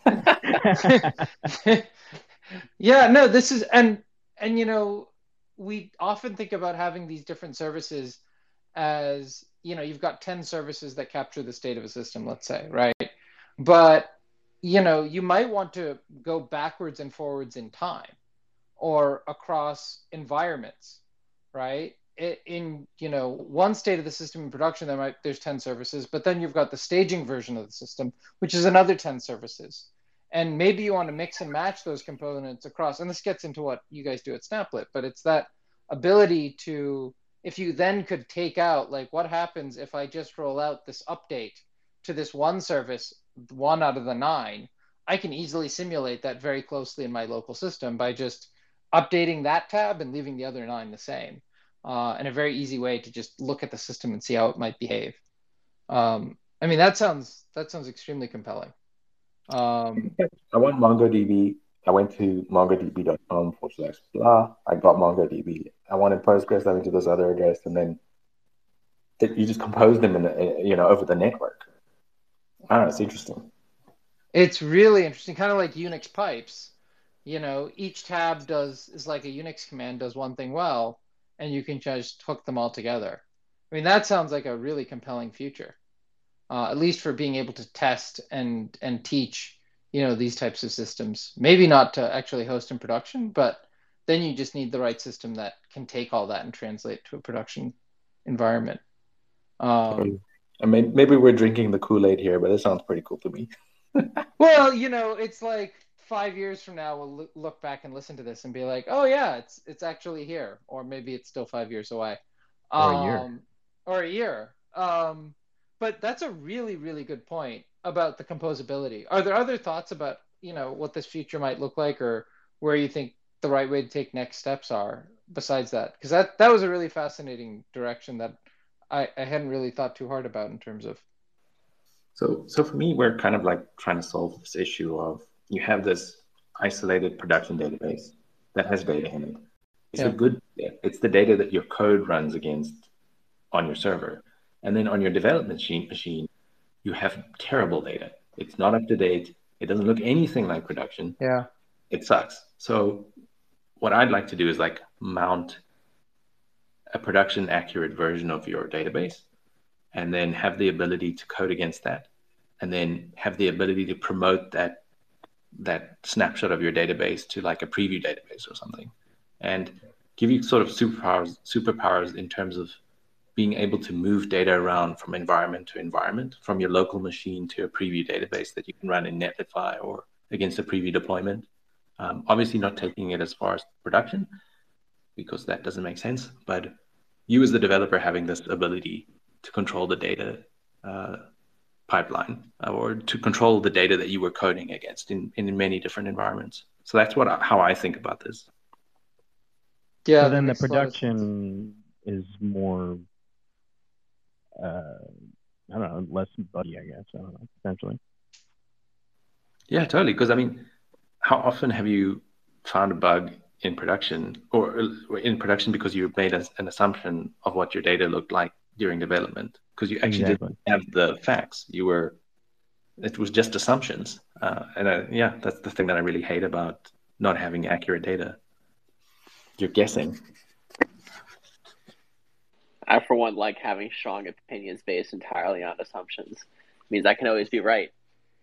Yeah, no, this is and and you know, we often think about having these different services as, you know, you've got ten services that capture the state of a system, let's say, right? But, you know, you might want to go backwards and forwards in time or across environments, right? I- In, you know, one state of the system in production, there might there's ten services, but then you've got the staging version of the system, which is another ten services. And maybe you want to mix and match those components across. And this gets into what you guys do at Snaplet, but it's that ability to, if you then could take out, like, what happens if I just roll out this update to this one service, one out of the nine, I can easily simulate that very closely in my local system by just updating that tab and leaving the other nine the same. Uh, and a very easy way to just look at the system and see how it might behave. Um, I mean, that sounds that sounds extremely compelling. Um, I want MongoDB. I went to mongodb.com forward slash blah. I got MongoDB. I wanted Postgres. I went to this other address, and then you just compose them in, the, you know, over the network. I don't know. It's interesting. It's really interesting, kind of like Unix pipes. You know, each tab does is like a Unix command does one thing well, and you can just hook them all together. I mean, that sounds like a really compelling future, uh, at least for being able to test and and teach, you know, these types of systems. Maybe not to actually host in production, but then you just need the right system that can take all that and translate to a production environment. Um, I mean, maybe we're drinking the Kool-Aid here, but it sounds pretty cool to me. Well, you know, it's like five years from now, we'll look back and listen to this and be like, "Oh yeah, it's it's actually here," or maybe it's still five years away, Or a year. um, or a year. Um, but that's a really, really good point about the composability. Are there other thoughts about, you know, what this future might look like, or where you think the right way to take next steps are besides that? Because that that was a really fascinating direction that I, I hadn't really thought too hard about in terms of. So, so for me, we're kind of like trying to solve this issue of you have this isolated production database that has data in it. It's Yeah. a good data. It's the data that your code runs against on your server. And then on your development machine, machine, you have terrible data. It's not up to date. It doesn't look anything like production. Yeah. It sucks. So what I'd like to do is like mount a production accurate version of your database and then have the ability to code against that, and then have the ability to promote that that snapshot of your database to like a preview database or something, and give you sort of superpowers superpowers in terms of being able to move data around from environment to environment, from your local machine to a preview database that you can run in Netlify or against a preview deployment. Um, obviously not taking it as far as production, because that doesn't make sense, but you as the developer having this ability to control the data uh, pipeline, or to control the data that you were coding against in, in many different environments. So that's what I, how I think about this. Yeah, So that then the makes a lot of sense. production is more, uh, I don't know, less buggy, I guess. I don't know, essentially. Yeah, totally. Because I mean, how often have you found a bug in production or or in production because you made a, an assumption of what your data looked like during development? Because you actually Exactly. didn't have the facts. You were, it was just assumptions. Uh, and uh, yeah, that's the thing that I really hate about not having accurate data. You're guessing. I, for one, like having strong opinions based entirely on assumptions. It means I can always be right.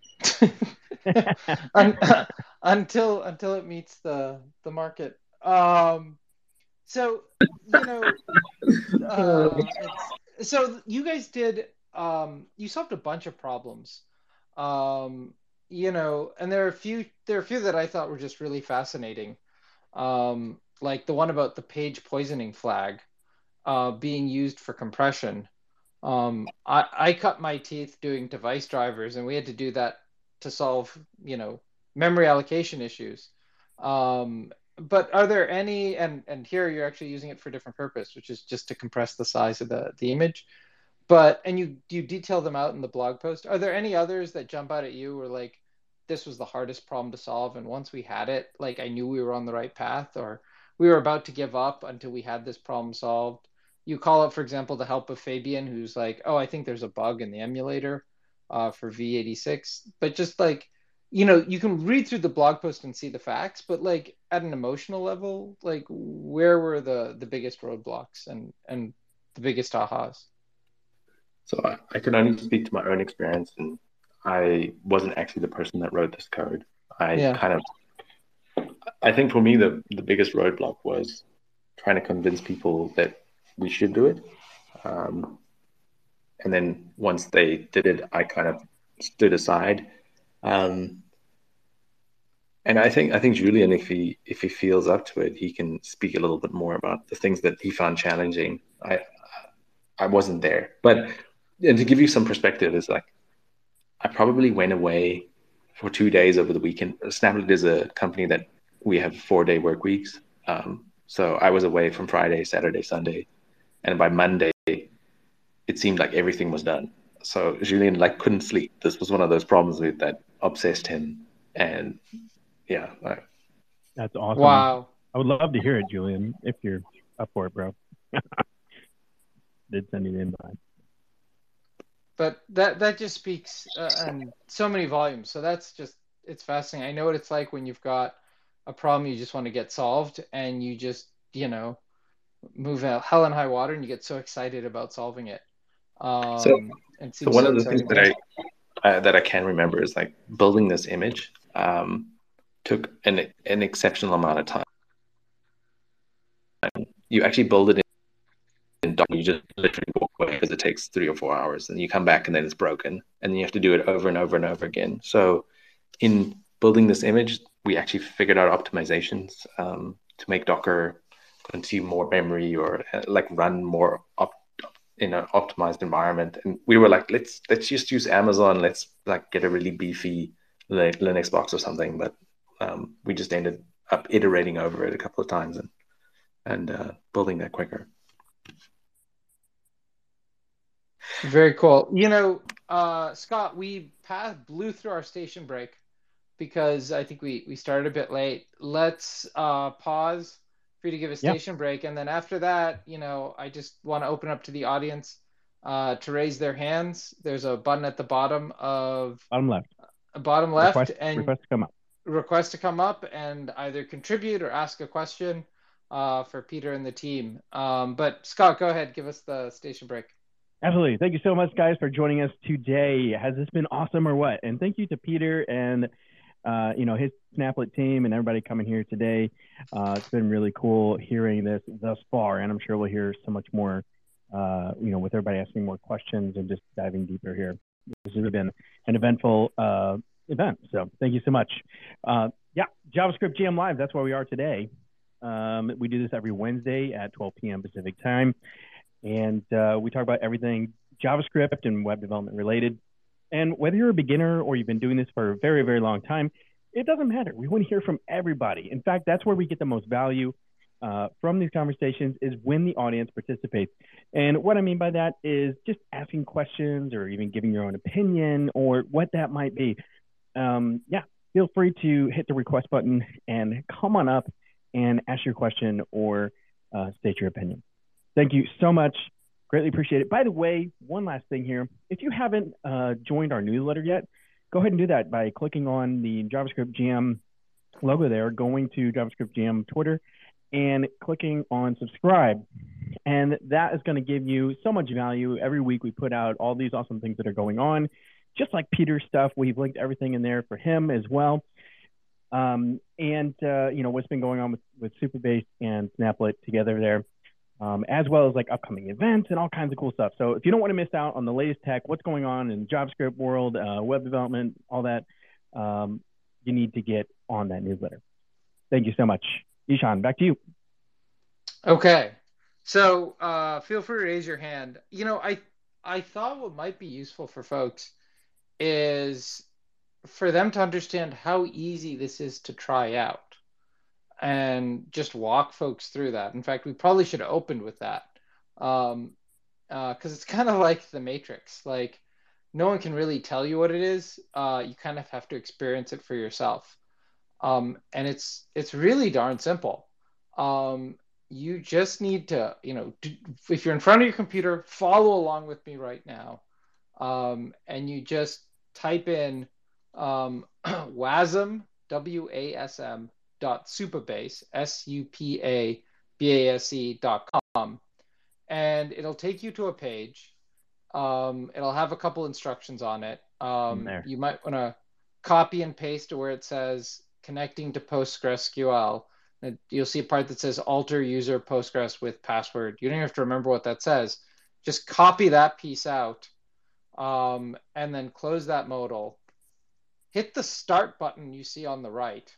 Un- until until it meets the the market. Um, so you know, uh, it's so you guys did um, you solved a bunch of problems. Um, you know, and there are a few there are a few that I thought were just really fascinating. Um, like the one about the page poisoning flag uh, being used for compression. Um, I, I cut my teeth doing device drivers, and we had to do that to solve, you know, memory allocation issues. Um, but are there any, and, and here you're actually using it for a different purpose, which is just to compress the size of the, the image. But, and you, you detail them out in the blog post. Are there any others that jump out at you where like, this was the hardest problem to solve, and once we had it, like I knew we were on the right path, or we were about to give up until we had this problem solved? You call it, for example, the help of Fabian, who's like, oh, I think there's a bug in the emulator uh, for V eighty-six. But just like, you know, you can read through the blog post and see the facts, but like at an emotional level, like where were the the biggest roadblocks and and the biggest ahas? So I, I can only speak to my own experience, and I wasn't actually the person that wrote this code. I Yeah. kind of, I think for me, the, the biggest roadblock was trying to convince people that we should do it. Um, and then once they did it, I kind of stood aside. Um, and I think I think Julian, if he if he feels up to it, he can speak a little bit more about the things that he found challenging. I I wasn't there, but and to give you some perspective, is like I probably went away for two days over the weekend. Snaplet is a company that we have four day work weeks. Um, so I was away from Friday, Saturday, Sunday, and by Monday, it seemed like everything was done. So Julien like couldn't sleep. This was one of those problems with that obsessed him, and yeah, I, That's awesome. Wow. I would love to hear it, Julian, if you're up for it, bro. Did send you the invite. But that that just speaks uh, and so many volumes. So that's just it's fascinating. I know what it's like when you've got a problem you just want to get solved, and you just you know move out hell and high water, and you get so excited about solving it. so Um, and it so seems one so of the things exciting. that I uh, that I can remember is like building this image um, took an an exceptional amount of time. You actually build it in Docker, you just literally walk away because it takes three or four hours, and you come back and then it's broken, and then you have to do it over and over and over again. So in building this image, we actually figured out optimizations um, to make Docker consume more memory or uh, like run more op- in an optimized environment. And we were like, let's let's just use Amazon. Let's like get a really beefy like Linux box or something. But um, we just ended up iterating over it a couple of times and and uh, building that quicker. Very cool. You know, uh, Scott, we passed, blew through our station break because I think we, we started a bit late. Let's uh, pause for you to give a Yeah. station break. And then after that, you know, I just want to open up to the audience uh, to raise their hands. There's a button at the bottom of Bottom left. uh, bottom left Request, and request to come up. request to come up and either contribute or ask a question uh, for Peter and the team. Um, but Scott, go ahead, give us the station break. Absolutely. Thank you so much, guys, for joining us today. Has this been awesome or what? And thank you to Peter and uh, you know, his Snaplet team and everybody coming here today. Uh, it's been really cool hearing this thus far, and I'm sure we'll hear so much more, uh, you know, with everybody asking more questions and just diving deeper here. This has been an eventful uh, event, so thank you so much. Uh, yeah, JavaScript G M Live, that's where we are today. Um, we do this every Wednesday at twelve p m Pacific time. And uh, we talk about everything JavaScript and web development related. And whether you're a beginner or you've been doing this for a very, very long time, it doesn't matter. We want to hear from everybody. In fact, that's where we get the most value. uh, from these conversations is when the audience participates. And what I mean by that is just asking questions or even giving your own opinion or what that might be. Um, yeah, feel free to hit the request button and come on up and ask your question or uh, state your opinion. Thank you so much. Greatly appreciate it. By the way, one last thing here. If you haven't uh, joined our newsletter yet, go ahead and do that by clicking on the JavaScript Jam logo there, going to JavaScript Jam Twitter, and clicking on subscribe. And that is going to give you so much value. Every week we put out all these awesome things that are going on. Just like Peter's stuff, we've linked everything in there for him as well. Um, and, uh, you know, what's been going on with, with Supabase and Snaplet together there. Um, as well as like upcoming events and all kinds of cool stuff. So if you don't want to miss out on the latest tech, what's going on in JavaScript world, uh, web development, all that, um, you need to get on that newsletter. Thank you so much. Ishan, back to you. Okay. So uh, feel free to raise your hand. You know, I, I thought what might be useful for folks is for them to understand how easy this is to try out. And just walk folks through that. In fact, we probably should have opened with that, um, uh, because it's kind of like the Matrix. Like, no one can really tell you what it is. Uh, you kind of have to experience it for yourself, um, and it's it's really darn simple. Um, you just need to, you know, do, if you're in front of your computer, follow along with me right now, um, and you just type in um, WASM, W A S M. dot supabase, S U P A B A S E dot com, and it'll take you to a page. Um, it'll have a couple instructions on it. Um, you might want to copy and paste to where it says connecting to PostgreSQL. And you'll see a part that says alter user Postgres with password. You don't have to remember what that says. Just copy that piece out, um, and then close that modal. Hit the start button you see on the right.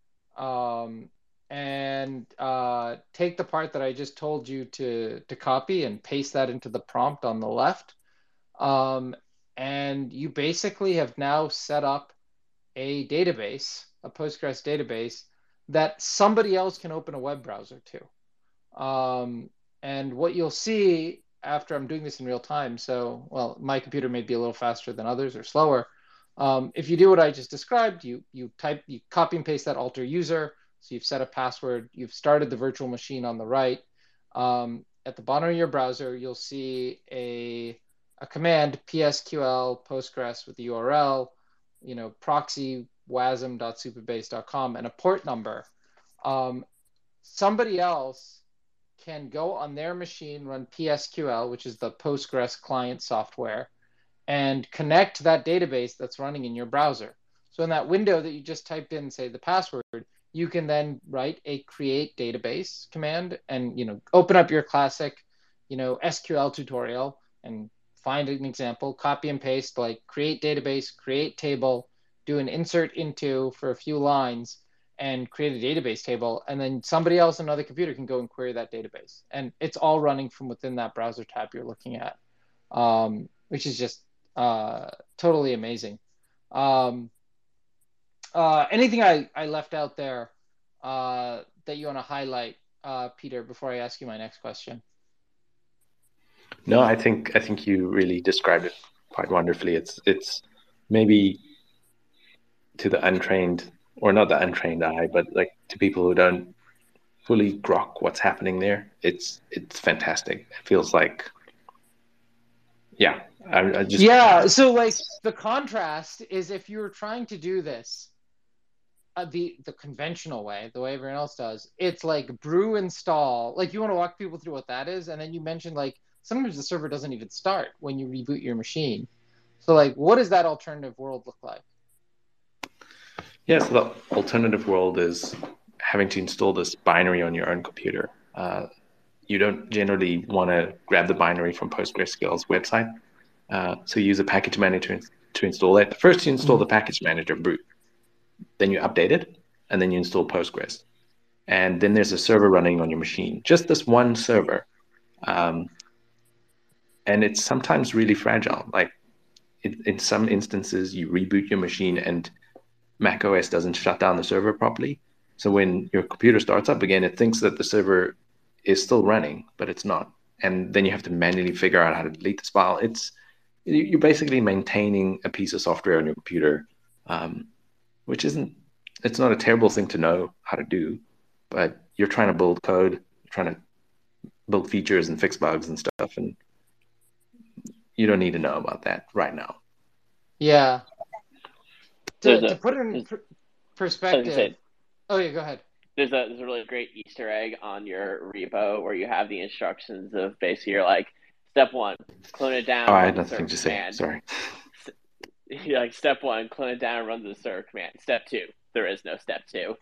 Um, and uh, take the part that I just told you to, to copy and paste that into the prompt on the left. Um, and you basically have now set up a database, a Postgres database, that somebody else can open a web browser to. Um, and what you'll see after I'm doing this in real time, so, well, my computer may be a little faster than others or slower. Um, if you do what I just described, you you type, you copy and paste that alter user. So you've set a password, you've started the virtual machine on the right. Um, at the bottom of your browser, you'll see a, a command, psql postgres with the U R L, you know, proxy wasm dot supabase dot com and a port number. Um, somebody else can go on their machine, run PSQL, which is the Postgres client software, and connect to that database that's running in your browser. So in that window that you just typed in, say, the password, you can then write a create database command and, you know, open up your classic, you know, S Q L tutorial and find an example, copy and paste, like create database, create table, do an insert into for a few lines and create a database table. And then somebody else on another computer can go and query that database. And it's all running from within that browser tab you're looking at, um, which is just Uh, totally amazing. Um, uh, anything I, I left out there uh, that you want to highlight, uh, Peter, before I ask you my next question? No, I think I think you really described it quite wonderfully. It's it's maybe to the untrained, or not the untrained eye, but like to people who don't fully grok what's happening there. It's it's fantastic. It feels like, yeah. I, I just yeah. So like the contrast is if you were trying to do this uh, the the conventional way, the way everyone else does, it's like brew install. Like you want to walk people through what that is, and then you mentioned like sometimes the server doesn't even start when you reboot your machine. So like, what does that alternative world look like? Yeah, so the alternative world is having to install this binary on your own computer. Uh, you don't generally want to grab the binary from PostgreSQL's website. Uh, so you use a package manager to install that. First, you install the package manager brew. Then you update it, and then you install Postgres. And then there's a server running on your machine, just this one server. Um, and it's sometimes really fragile. Like in, in some instances, you reboot your machine and macOS doesn't shut down the server properly. So when your computer starts up again, it thinks that the server is still running, but it's not. And then you have to manually figure out how to delete this file. It's you're basically maintaining a piece of software on your computer, um, which isn't, it's not a terrible thing to know how to do, but you're trying to build code, you're trying to build features and fix bugs and stuff, and you don't need to know about that right now. Yeah. To, a, to put it in pr- perspective. Oh yeah, go ahead. There's a there's a really great Easter egg on your repo where you have the instructions of basically you're like, step one, clone it down. Oh, I had nothing to say. Command. Sorry. You're like, step one, clone it down and run the server command. Step two, there is no step two.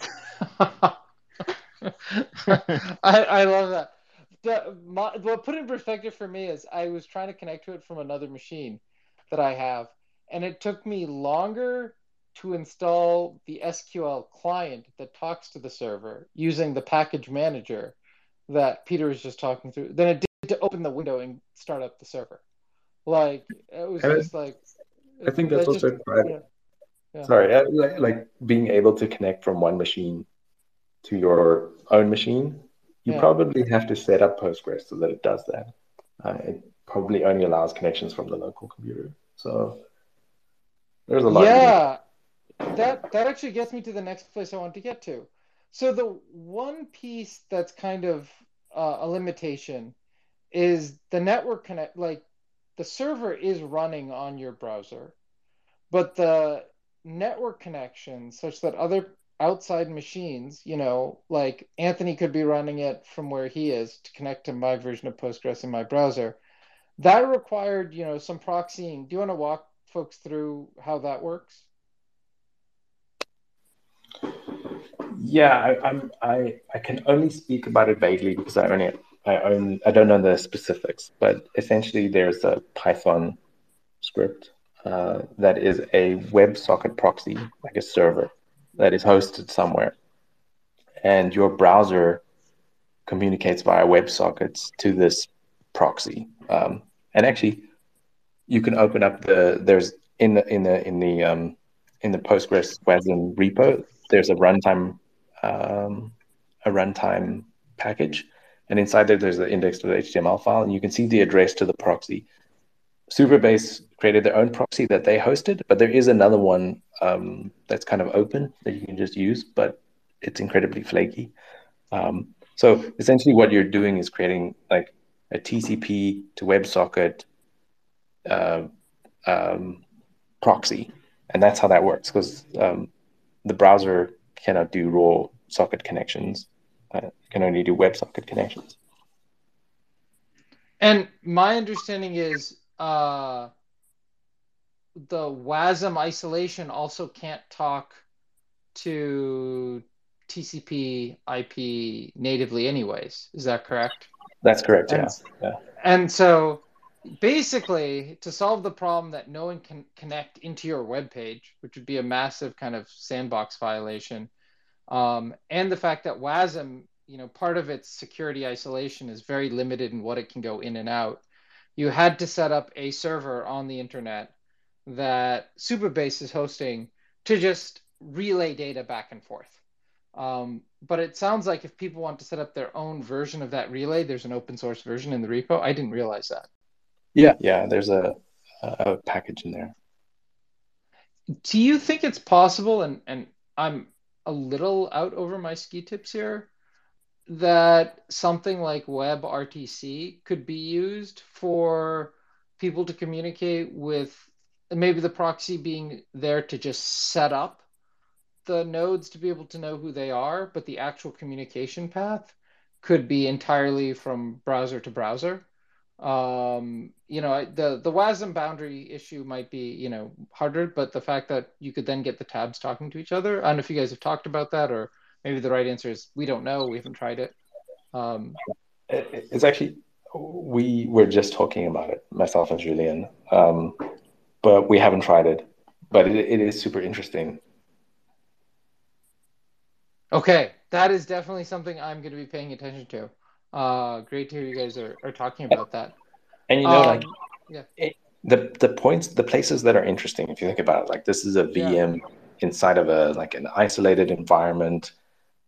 I, I love that. The, my, what put in perspective for me is I was trying to connect to it from another machine that I have, and it took me longer to install the S Q L client that talks to the server using the package manager that Peter was just talking through than it did to open the window and start up the server. Like, it was and just like... I think that's also just, quite... Yeah. Yeah. Sorry, like, like being able to connect from one machine to your own machine, you yeah. probably have to set up Postgres so that it does that. Uh, it probably only allows connections from the local computer. So there's a lot. Yeah, that that actually gets me to the next place I want to get to. So the one piece that's kind of uh, a limitation is the network connect. Like the server is running on your browser, but the network connection such that other outside machines, you know, like Anthony could be running it from where he is to connect to my version of Postgres in my browser. That required, you know, some proxying. Do you want to walk folks through how that works? Yeah, I, I'm. I I can only speak about it vaguely because I only I own I don't know the specifics. But essentially, there's a Python script uh, that is a WebSocket proxy, like a server that is hosted somewhere, and your browser communicates via WebSockets to this proxy. Um, and actually, you can open up the there's in the in the in the um, in the Postgres WASM repo. There's a runtime um, a runtime package, and inside there there's the index.html file, and you can see the address to the proxy. Superbase created their own proxy that they hosted, but there is another one um, that's kind of open that you can just use, but it's incredibly flaky. Um, so essentially what you're doing is creating like a T C P to WebSocket uh, um, proxy, and that's how that works, because um, the browser cannot do raw socket connections. Uh, it can only do WebSocket connections. And my understanding is uh, the WASM isolation also can't talk to T C P I P natively anyways. Is that correct? That's correct, and, yeah. yeah. And so basically, to solve the problem that no one can connect into your web page, which would be a massive kind of sandbox violation, um, and the fact that WASM, you know, part of its security isolation is very limited in what it can go in and out, you had to set up a server on the internet that Superbase is hosting to just relay data back and forth. Um, but it sounds like if people want to set up their own version of that relay, there's an open source version in the repo. I didn't realize that. Yeah, yeah, there's a, a package in there. Do you think it's possible, and, and I'm a little out over my ski tips here, that something like WebRTC could be used for people to communicate with, maybe the proxy being there to just set up the nodes to be able to know who they are, but the actual communication path could be entirely from browser to browser? Um, you know, the, the WASM boundary issue might be, you know, harder, but the fact that you could then get the tabs talking to each other, I don't know if you guys have talked about that, or maybe the right answer is we don't know, we haven't tried it. Um, it's actually, we were just talking about it, myself and Julian, um, but we haven't tried it, but it, it is super interesting. Okay, that is definitely something I'm going to be paying attention to. Uh, great to hear you guys are, are talking about that. And you know, um, like, yeah. it, the the points, the places that are interesting, if you think about it, like this is a V M yeah. inside of a like an isolated environment.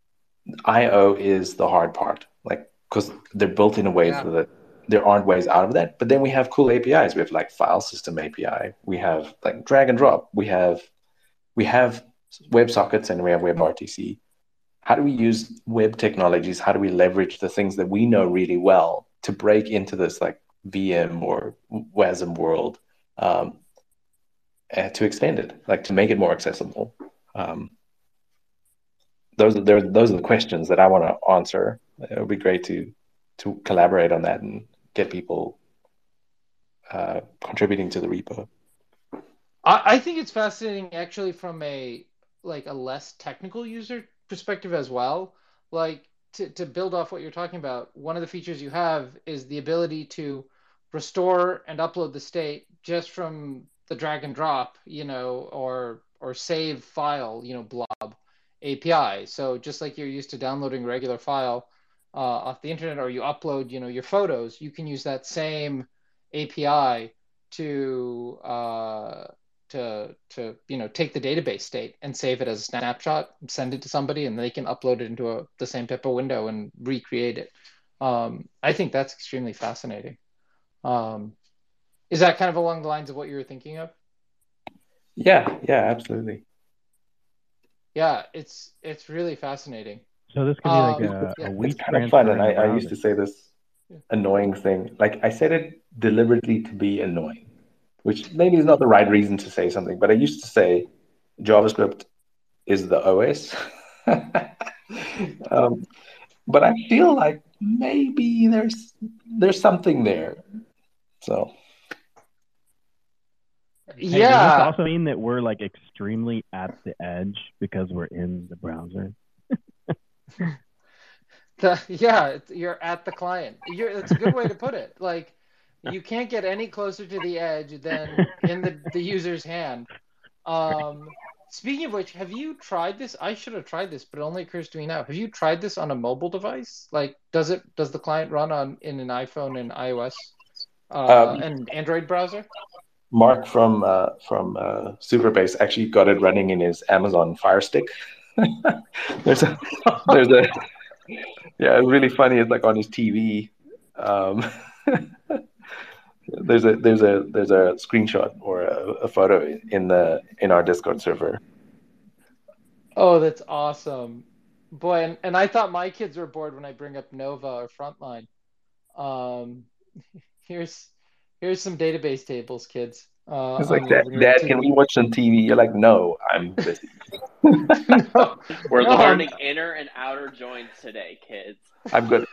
I O is the hard part, like because they're built in a way Yeah. so that there aren't ways out of that. But then we have cool A P Is. We have like file system A P I. We have like drag and drop. We have we have WebSockets and we have WebRTC. How do we use web technologies? How do we leverage the things that we know really well to break into this like V M or WASM world, um, and to extend it, like to make it more accessible? Um, those are those are the questions that I want to answer. It would be great to to collaborate on that and get people uh, contributing to the repo. I, I think it's fascinating actually from a like a less technical user perspective as well. Like to, to build off what you're talking about, one of the features you have is the ability to restore and upload the state just from the drag and drop, you know, or or save file, you know, blob A P I. So just like you're used to downloading a regular file uh, off the internet, or you upload, you know, your photos, you can use that same A P I to uh, to to you know take the database state and save it as a snapshot, send it to somebody, and they can upload it into a, the same type of window and recreate it. Um, I think that's extremely fascinating. Um, is that kind of along the lines of what you were thinking of? Yeah, yeah, absolutely. Yeah, it's it's really fascinating. So this could be like Um, a, yeah. a It's weak kind of fun, transfer and in I, the I used to browser. say this Yeah. annoying thing. Like I said it deliberately to be annoying, which maybe is not the right reason to say something, but I used to say JavaScript is the O S. um, but I feel like maybe there's there's something there. So Hey, does this Yeah, also mean that we're like extremely at the edge because we're in the browser? the, yeah, it's- you're at the client. You're, it's a good way to put it. Like you can't get any closer to the edge than in the, the user's hand. Um, speaking of which, have you tried this? I should have tried this, but it only occurs to me now. Have you tried this on a mobile device? Like, does it does the client run on in an iPhone and iOS uh, um, and Android browser? Mark from uh, from uh, Superbase actually got it running in his Amazon Fire Stick. there's a there's a yeah, it's really funny. It's like on his T V. Um, there's a there's a there's a screenshot or a, a photo in the in our Discord server. Oh, that's awesome. Boy, and, and I thought my kids were bored when I bring up Nova or Frontline. Um, here's here's some database tables, kids, uh, It's like, on your Dad, living room Dad, can we T V. watch some T V? You're like, no, I'm busy. No, We're no, I'm, learning inner and outer joints today, kids. I'm good.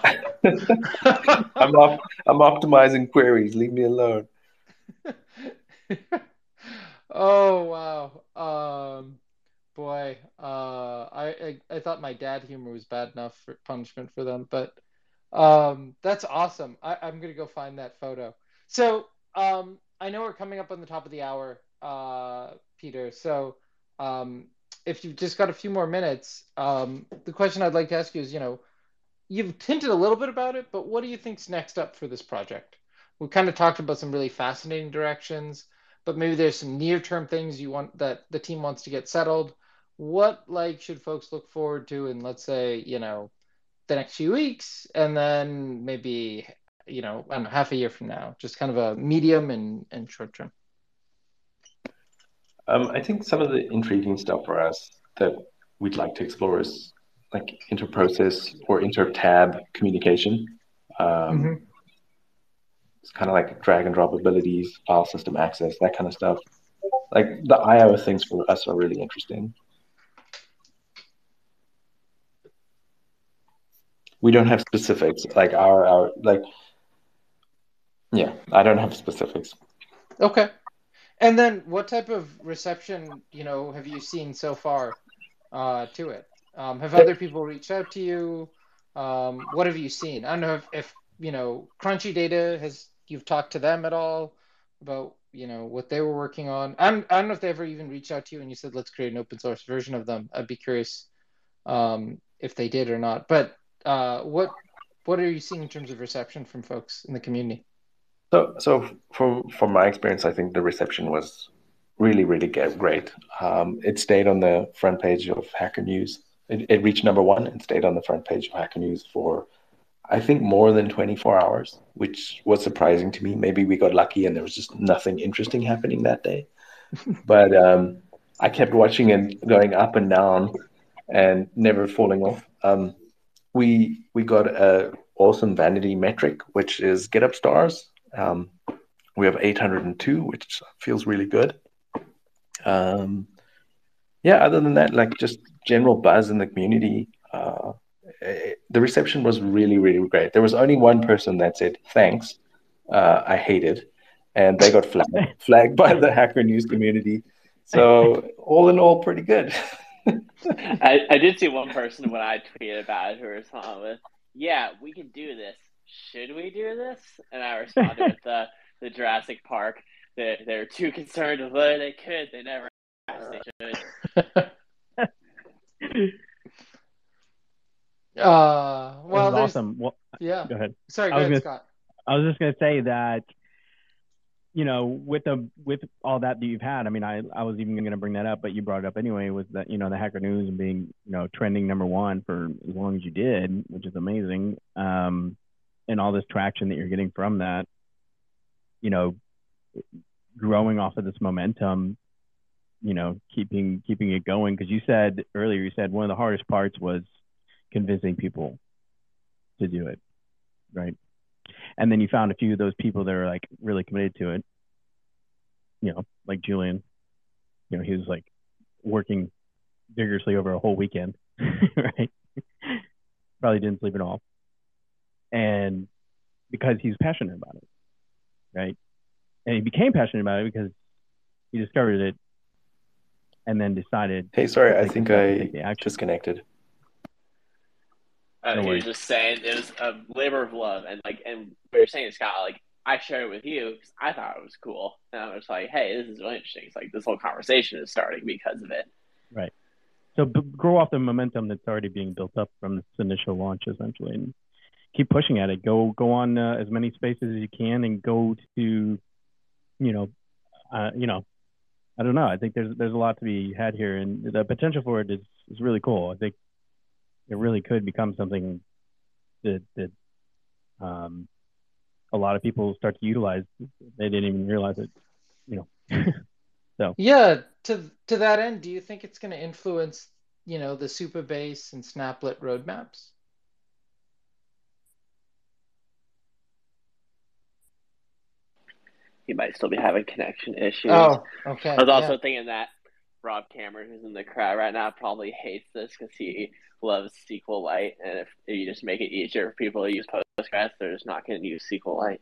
I'm op- I'm optimizing queries. Leave me alone. Oh wow. Um, boy, uh, I, I I thought my dad humor was bad enough for punishment for them, but um, that's awesome. I, I'm gonna go find that photo. So, um, I know we're coming up on the top of the hour, uh, Peter. So, um, if you've just got a few more minutes, um, the question I'd like to ask you is, you know, you've hinted a little bit about it, but what do you think's next up for this project? We kind of talked about some really fascinating directions, but maybe there's some near-term things you want that the team wants to get settled. What like should folks look forward to in, let's say, you know, the next few weeks, and then maybe, you know, I don't know, half a year from now, just kind of a medium and, and short term. Um, I think some of the intriguing stuff for us that we'd like to explore is like inter-process or inter-tab communication. Um, Mm-hmm. it's kind of like drag and drop abilities, file system access, that kind of stuff. Like the I O things for us are really interesting. We don't have specifics. Like our our like yeah, I don't have specifics. Okay. And then what type of reception, you know, have you seen so far uh, to it? Um, have other people reached out to you? Um, what have you seen? I don't know if, if, you know, Crunchy Data has, you've talked to them at all about, you know, what they were working on. I'm, I don't know if they ever even reached out to you and you said, let's create an open source version of them. I'd be curious um, if they did or not. But uh, what, what are you seeing in terms of reception from folks in the community? So so from from my experience, I think the reception was really really ge- great. Um, it stayed on the front page of Hacker News. it, it reached number one and stayed on the front page of Hacker News for, I think, more than twenty-four hours, which was surprising to me. Maybe we got lucky and there was just nothing interesting happening that day. But um, I kept watching it going up and down and never falling off. Um, we we got a awesome vanity metric, which is GitHub stars. Um, we have eight hundred two, which feels really good. Um, yeah, other than that, like just general buzz in the community. Uh, it, the reception was really, really great. There was only one person that said thanks. Uh, I hate it, and they got flagged flagged by the Hacker News community. So all in all, pretty good. I, I did see one person when I tweeted about it who responded with, "Yeah, we can do this. Should we do this?" And I responded with the the Jurassic Park. They they're too concerned with whether they could. They never asked they should. uh, well, It was awesome. Well, yeah. Go ahead. Sorry, go I was ahead, gonna, Scott. I was just gonna say that, you know, with the with all that that you've had, I mean, I, I was even gonna bring that up, but you brought it up anyway. Was that, you know, the Hacker News and being, you know, trending number one for as long as you did, which is amazing. Um, and all this traction that you're getting from that, you know, growing off of this momentum, you know, keeping keeping it going. Because you said earlier, you said one of the hardest parts was convincing people to do it, right? And then you found a few of those people that are like really committed to it, you know, like Julian. You know, he was like working vigorously over a whole weekend, right? Probably didn't sleep at all, and because he's passionate about it, right? And he became passionate about it because he discovered it and then decided. Hey, sorry, to I take think the step and I take the action. disconnected. Uh, No he worries. was just saying it was a labor of love, and like, and what you're saying, Scott, like I shared it with you because I thought it was cool, and I was like, hey, this is really interesting. It's like this whole conversation is starting because of it. Right. So b- grow off the momentum that's already being built up from this initial launch, essentially, and keep pushing at it. Go go on uh, as many spaces as you can, and go to, you know, uh, you know, I don't know. I think there's there's a lot to be had here, and the potential for it is, is really cool. I think it really could become something that that um, a lot of people start to utilize. They didn't even realize it, you know. So Yeah, to to that end, do you think it's going to influence, you know, the Supabase and Snaplet roadmaps? He might still be having connection issues. Oh, okay. I was also yeah. thinking that Rob Cameron, who's in the crowd right now, probably hates this because he loves SQLite, and if you just make it easier for people to use Postgres, they're just not going to use SQLite.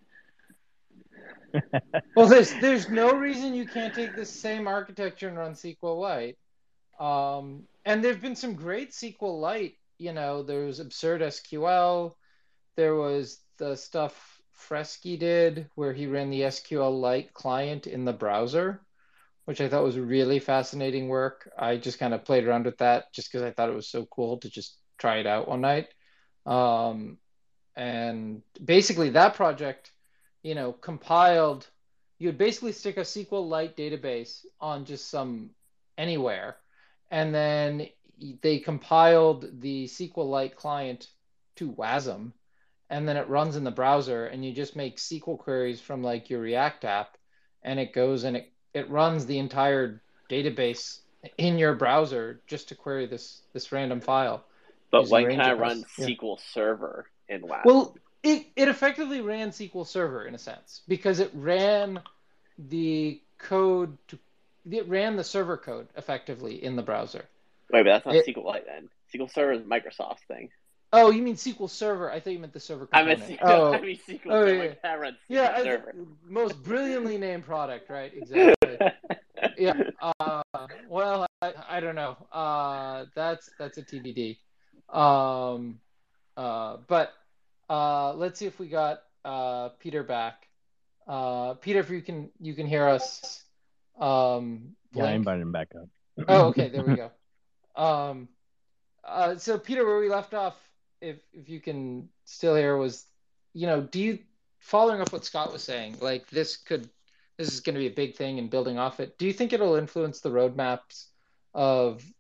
Well, there's there's no reason you can't take the same architecture and run SQLite. Um, and there've been some great SQLite. You know, there was Absurd S Q L. There was the stuff Fresky did, where he ran the SQLite client in the browser, which I thought was really fascinating work. I just kind of played around with that just because I thought it was so cool to just try it out one night. Um, and basically that project, you know, compiled, you would basically stick a SQLite database on just some anywhere, and then they compiled the SQLite client to WASM, and then it runs in the browser, and you just make S Q L queries from like your React app, and it goes and it, it runs the entire database in your browser just to query this this random file. But using when range can I requests. run Yeah. S Q L Server in WASM? Well, it, it effectively ran S Q L Server in a sense, because it ran the code to it ran the server code effectively in the browser. Wait, but that's not It- SQLite then. S Q L Server is Microsoft's thing. Oh, you mean S Q L Server? I thought you meant the server I mean, component. S Q L, oh, I mean S Q L oh, Server. yeah. Can I run S Q L yeah, I, Server? most brilliantly named product, right? Exactly. yeah. Uh, well, I, I don't know. Uh, that's that's a T B D. Um, uh, but uh, let's see if we got uh, Peter back. Uh, Peter, if you can you can hear us. Um, yeah, I blink. invited him back up. Oh, okay, there we go. Um, uh, so Peter, where we left off, if if you can still hear, was, you know, do you, following up what Scott was saying, like this could, this is going to be a big thing and building off it. Do you think it'll influence the roadmaps of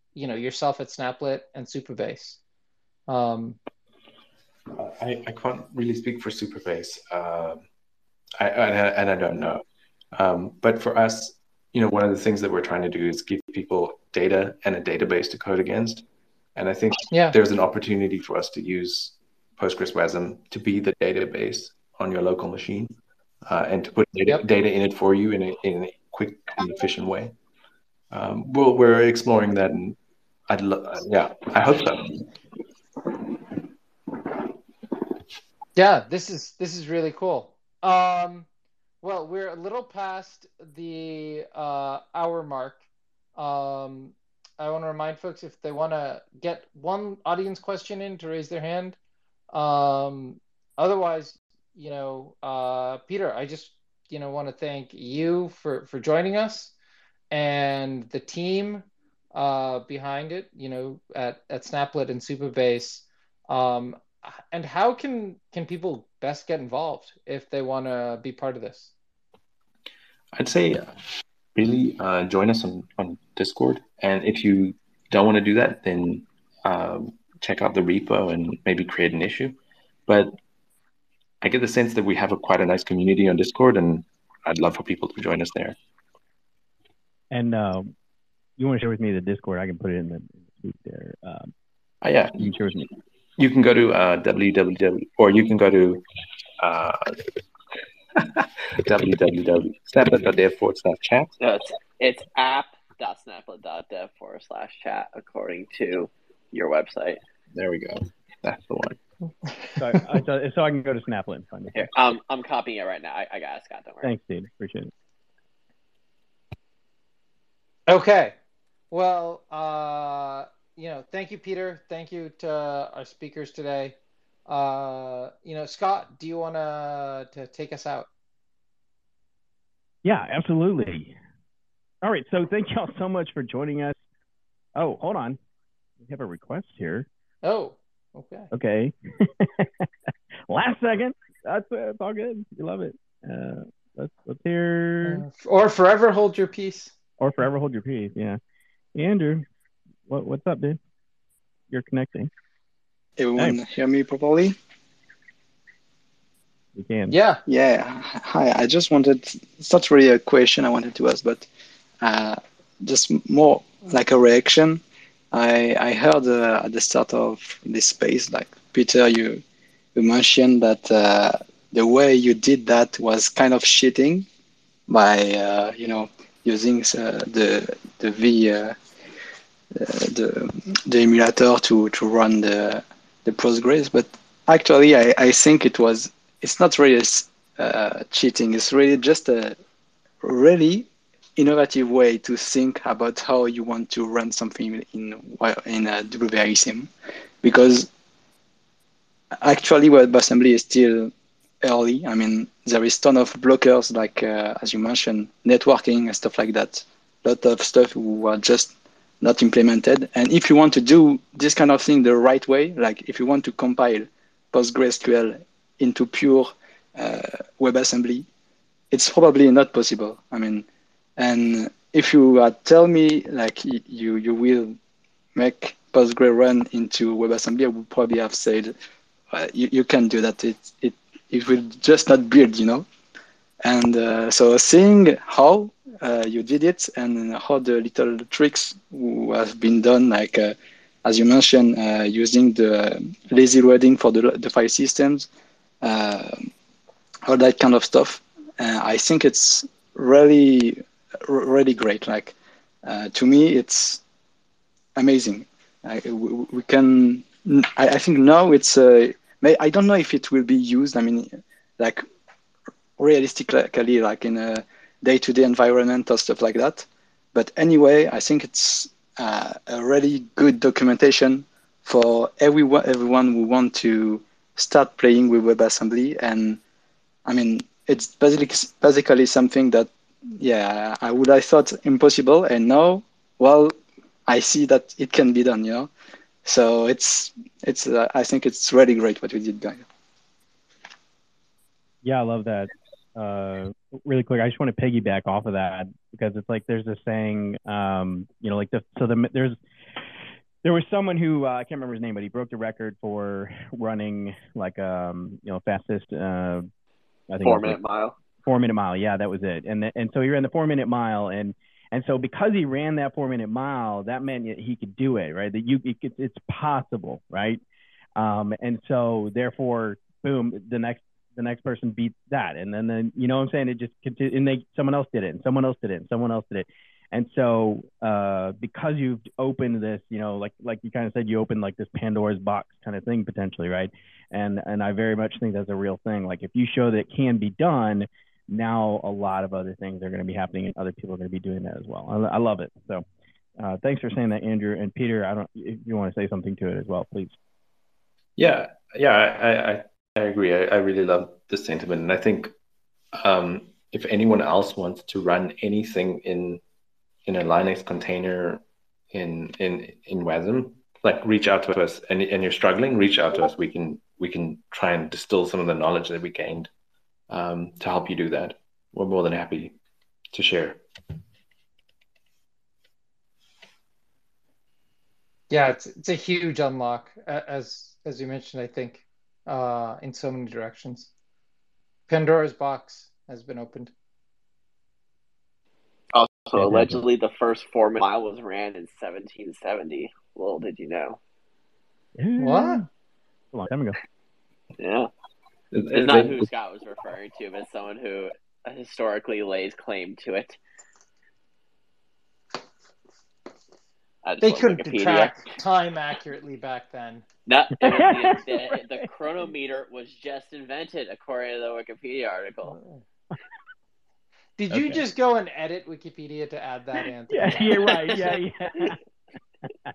you know, yourself at Snaplet and Supabase. Um, I, I can't really speak for Supabase, uh, I, and, I, and I don't know. Um, but for us, you know, one of the things that we're trying to do is give people data and a database to code against. And I think yeah, there's an opportunity for us to use Postgres WASM to be the database on your local machine, uh, and to put data, Yep. data in it for you in a, in a quick and efficient way. Um, well, we're exploring that, and I'd lo- yeah, I hope so. Yeah, this is this is really cool. Um, well, we're a little past the uh, hour mark. Um, I want to remind folks if they want to get one audience question in to raise their hand. Um, otherwise, you know, uh, Peter, I just you know want to thank you for for joining us and the team uh, behind it. You know, at at Snaplet and Supabase. Um, and how can can people best get involved if they want to be part of this? I'd say uh, really uh, join us on, on Discord. And if you don't want to do that, then um, check out the repo and maybe create an issue. But I get the sense that we have a quite a nice community on Discord, and I'd love for people to join us there. And um, you want to share with me the Discord? I can put it in the, in the tweet there. Um, uh, yeah, you can share with me. You can go to uh, www, or you can go to uh, www.snaplet.dev forward slash chat. No, it's it's app.snaplet.dev forward slash chat according to your website. There we go. That's the one. So I, I, so I can go to Snaplet and find it. Here, um, I'm copying it right now. I, I got it, Scott. Don't worry. Thanks, Steve. Appreciate it. Okay. Well, uh, you know, thank you, Peter. Thank you to our speakers today. Uh, you know, Scott, do you want to to take us out? Yeah, absolutely. All right. So thank y'all so much for joining us. Oh, hold on. We have a request here. Oh, okay. Okay. Last second. That's, that's all good. We love it. Uh, let's let's hear. Uh, or forever hold your peace. Or forever hold your peace. Yeah. Andrew, what what's up, dude? You're connecting. Everyone hey. hear me properly? We can. Yeah. Yeah. Hi. I just wanted, it's not really a question I wanted to ask, but uh, just more like a reaction. I I heard uh, at the start of this space, like Peter, you you mentioned that uh, the way you did that was kind of cheating by uh, you know using uh, the the V uh, the the emulator to to run the the Postgres, but actually I I think it was it's not really uh, cheating. It's really just a really innovative way to think about how you want to run something in in a WebAssembly, because actually WebAssembly is still early. I mean, there is ton of blockers, like uh, as you mentioned, networking and stuff like that. A lot of stuff who are just not implemented. And if you want to do this kind of thing the right way, like if you want to compile PostgreSQL into pure uh, WebAssembly, it's probably not possible. I mean, and if you uh, tell me like you you will make Postgre run into WebAssembly, I would probably have said uh, you you can do that. It it it will just not build, you know. And uh, so seeing how uh, you did it and how the little tricks have been done, like uh, as you mentioned, uh, using the lazy loading for the the file systems, uh, all that kind of stuff. Uh, I think it's really, really great. Like uh, to me, it's amazing. I, we, we can. I, I think now it's. Uh, I don't know if it will be used. I mean, like realistically, like in a day-to-day environment or stuff like that. But anyway, I think it's uh, a really good documentation for everyone, everyone who want to start playing with WebAssembly. And I mean, it's basically basically something that, yeah, I would have thought impossible, and now, well, I see that it can be done. You know, so it's it's. Uh, I think it's really great what we did, guys. Yeah, I love that. Uh, really quick, I just want to piggyback off of that because it's like there's this saying, um, you know, like the so the there's there was someone who uh, I can't remember his name, but he broke the record for running like um you know fastest uh I think four minute mile. Four minute mile, yeah, that was it. And th- and so he ran the four minute mile, and and so because he ran that four minute mile, that meant he could do it, right? That you it, it's possible, right? Um, and so therefore, boom, the next the next person beat that, and then then you know what I'm saying? It just continued, and they someone else did it, and someone else did it, and someone else did it. And so, uh, because you've opened this, you know, like like you kind of said, you opened like this Pandora's box kind of thing potentially, right? And and I very much think that's a real thing. Like if you show that it can be done, now a lot of other things are going to be happening, and other people are going to be doing that as well. I, I love it. So, uh, thanks for saying that, Andrew. And Peter, I don't if you want to say something to it as well, please. Yeah, yeah, I I, I agree. I, I really love this sentiment, and I think um, if anyone else wants to run anything in in a Linux container in in in WASM, like reach out to us. And and you're struggling, reach out to us. We can we can try and distill some of the knowledge that we gained um, to help you do that. We're more than happy to share. Yeah, it's it's a huge unlock, as as you mentioned. I think uh, in so many directions. Pandora's box has been opened. Also, yeah, allegedly, the first four minute mile was ran in seventeen seventy. Little did you know. What? A long time ago. Yeah. It's, it's not who Scott was referring to, but someone who historically lays claim to it. They couldn't track time accurately back then. No, it was the, the, the chronometer was just invented, according to the Wikipedia article. Did you okay. just go and edit Wikipedia to add that in? Yeah, you're right. Yeah, yeah.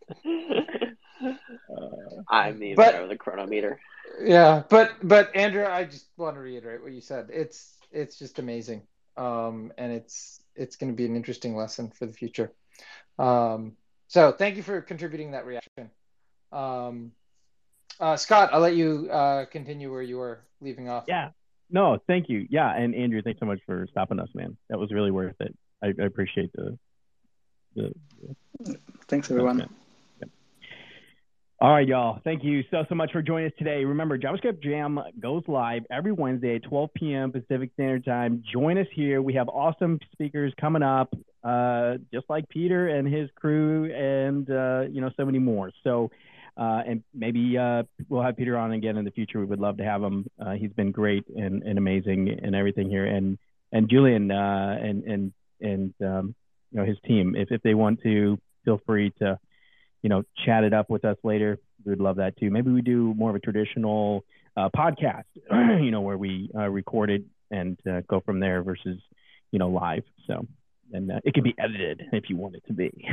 uh, I'm the inventor of the chronometer. Yeah, but but Andrew, I just want to reiterate what you said. It's it's just amazing, um, and it's it's going to be an interesting lesson for the future. Um, so thank you for contributing that reaction. Um, uh, Scott, I'll let you uh, continue where you were leaving off. Yeah. No, thank you. Yeah, and Andrew, thanks so much for stopping us, man. That was really worth it. I, I appreciate the, the, the. Thanks, everyone. Yeah. All right, y'all. Thank you so, so much for joining us today. Remember, JavaScript Jam goes live every Wednesday at twelve p.m. Pacific Standard Time. Join us here. We have awesome speakers coming up, uh, just like Peter and his crew, and uh, you know, so many more. So. Uh, and maybe uh, we'll have Peter on again in the future. We would love to have him. Uh, he's been great and, and amazing and everything here. And and Julian uh, and and and um, you know his team. If if they want to, feel free to you know chat it up with us later. We would love that too. Maybe we do more of a traditional uh, podcast, you know, where we uh, record it and uh, go from there versus you know live. So and uh, it can be edited if you want it to be.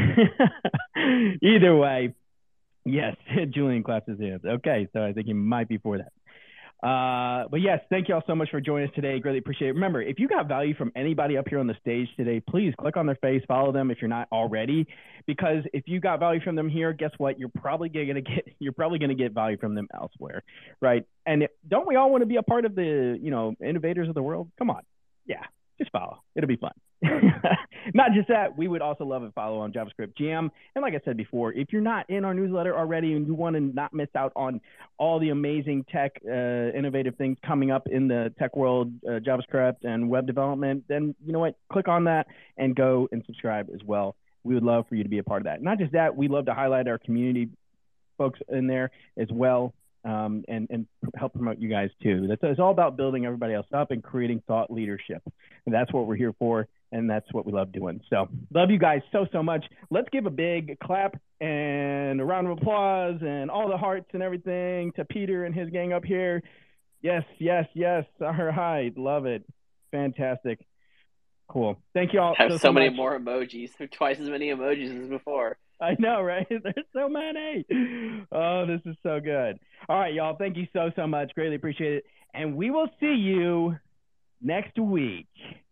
Either way. Yes, Julian claps his hands. Okay, so I think he might be for that. Uh, but yes, thank you all so much for joining us today. Greatly appreciate it. Remember, if you got value from anybody up here on the stage today, please click on their face, follow them if you're not already, because if you got value from them here, guess what? You're probably gonna get you're probably gonna get value from them elsewhere, right? And don't we all want to be a part of the you know innovators of the world? Come on, yeah, just follow. It'll be fun. Not just that, we would also love a follow on JavaScript Jam. And like I said before, if you're not in our newsletter already and you want to not miss out on all the amazing tech, uh, innovative things coming up in the tech world, uh, JavaScript and web development, then you know what? Click on that and go and subscribe as well. We would love for you to be a part of that. Not just that, we love to highlight our community folks in there as well. Um, and, and help promote you guys too. That's it's all about building everybody else up and creating thought leadership. And that's what we're here for. And that's what we love doing. So love you guys so, so much. Let's give a big clap and a round of applause and all the hearts and everything to Peter and his gang up here. Yes, yes, yes. All right. Love it. Fantastic. Cool. Thank you all. Have so, so, so many much. more emojis. Twice as many emojis as before. I know, right? There's so many. Oh, this is so good. All right, y'all. Thank you so, so much. Greatly appreciate it. And we will see you next week.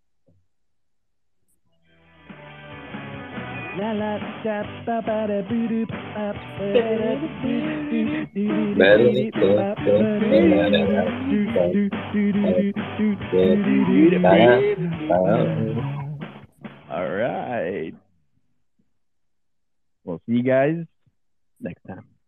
La la da ba ba da boo doo ba All right. We'll see you guys next time.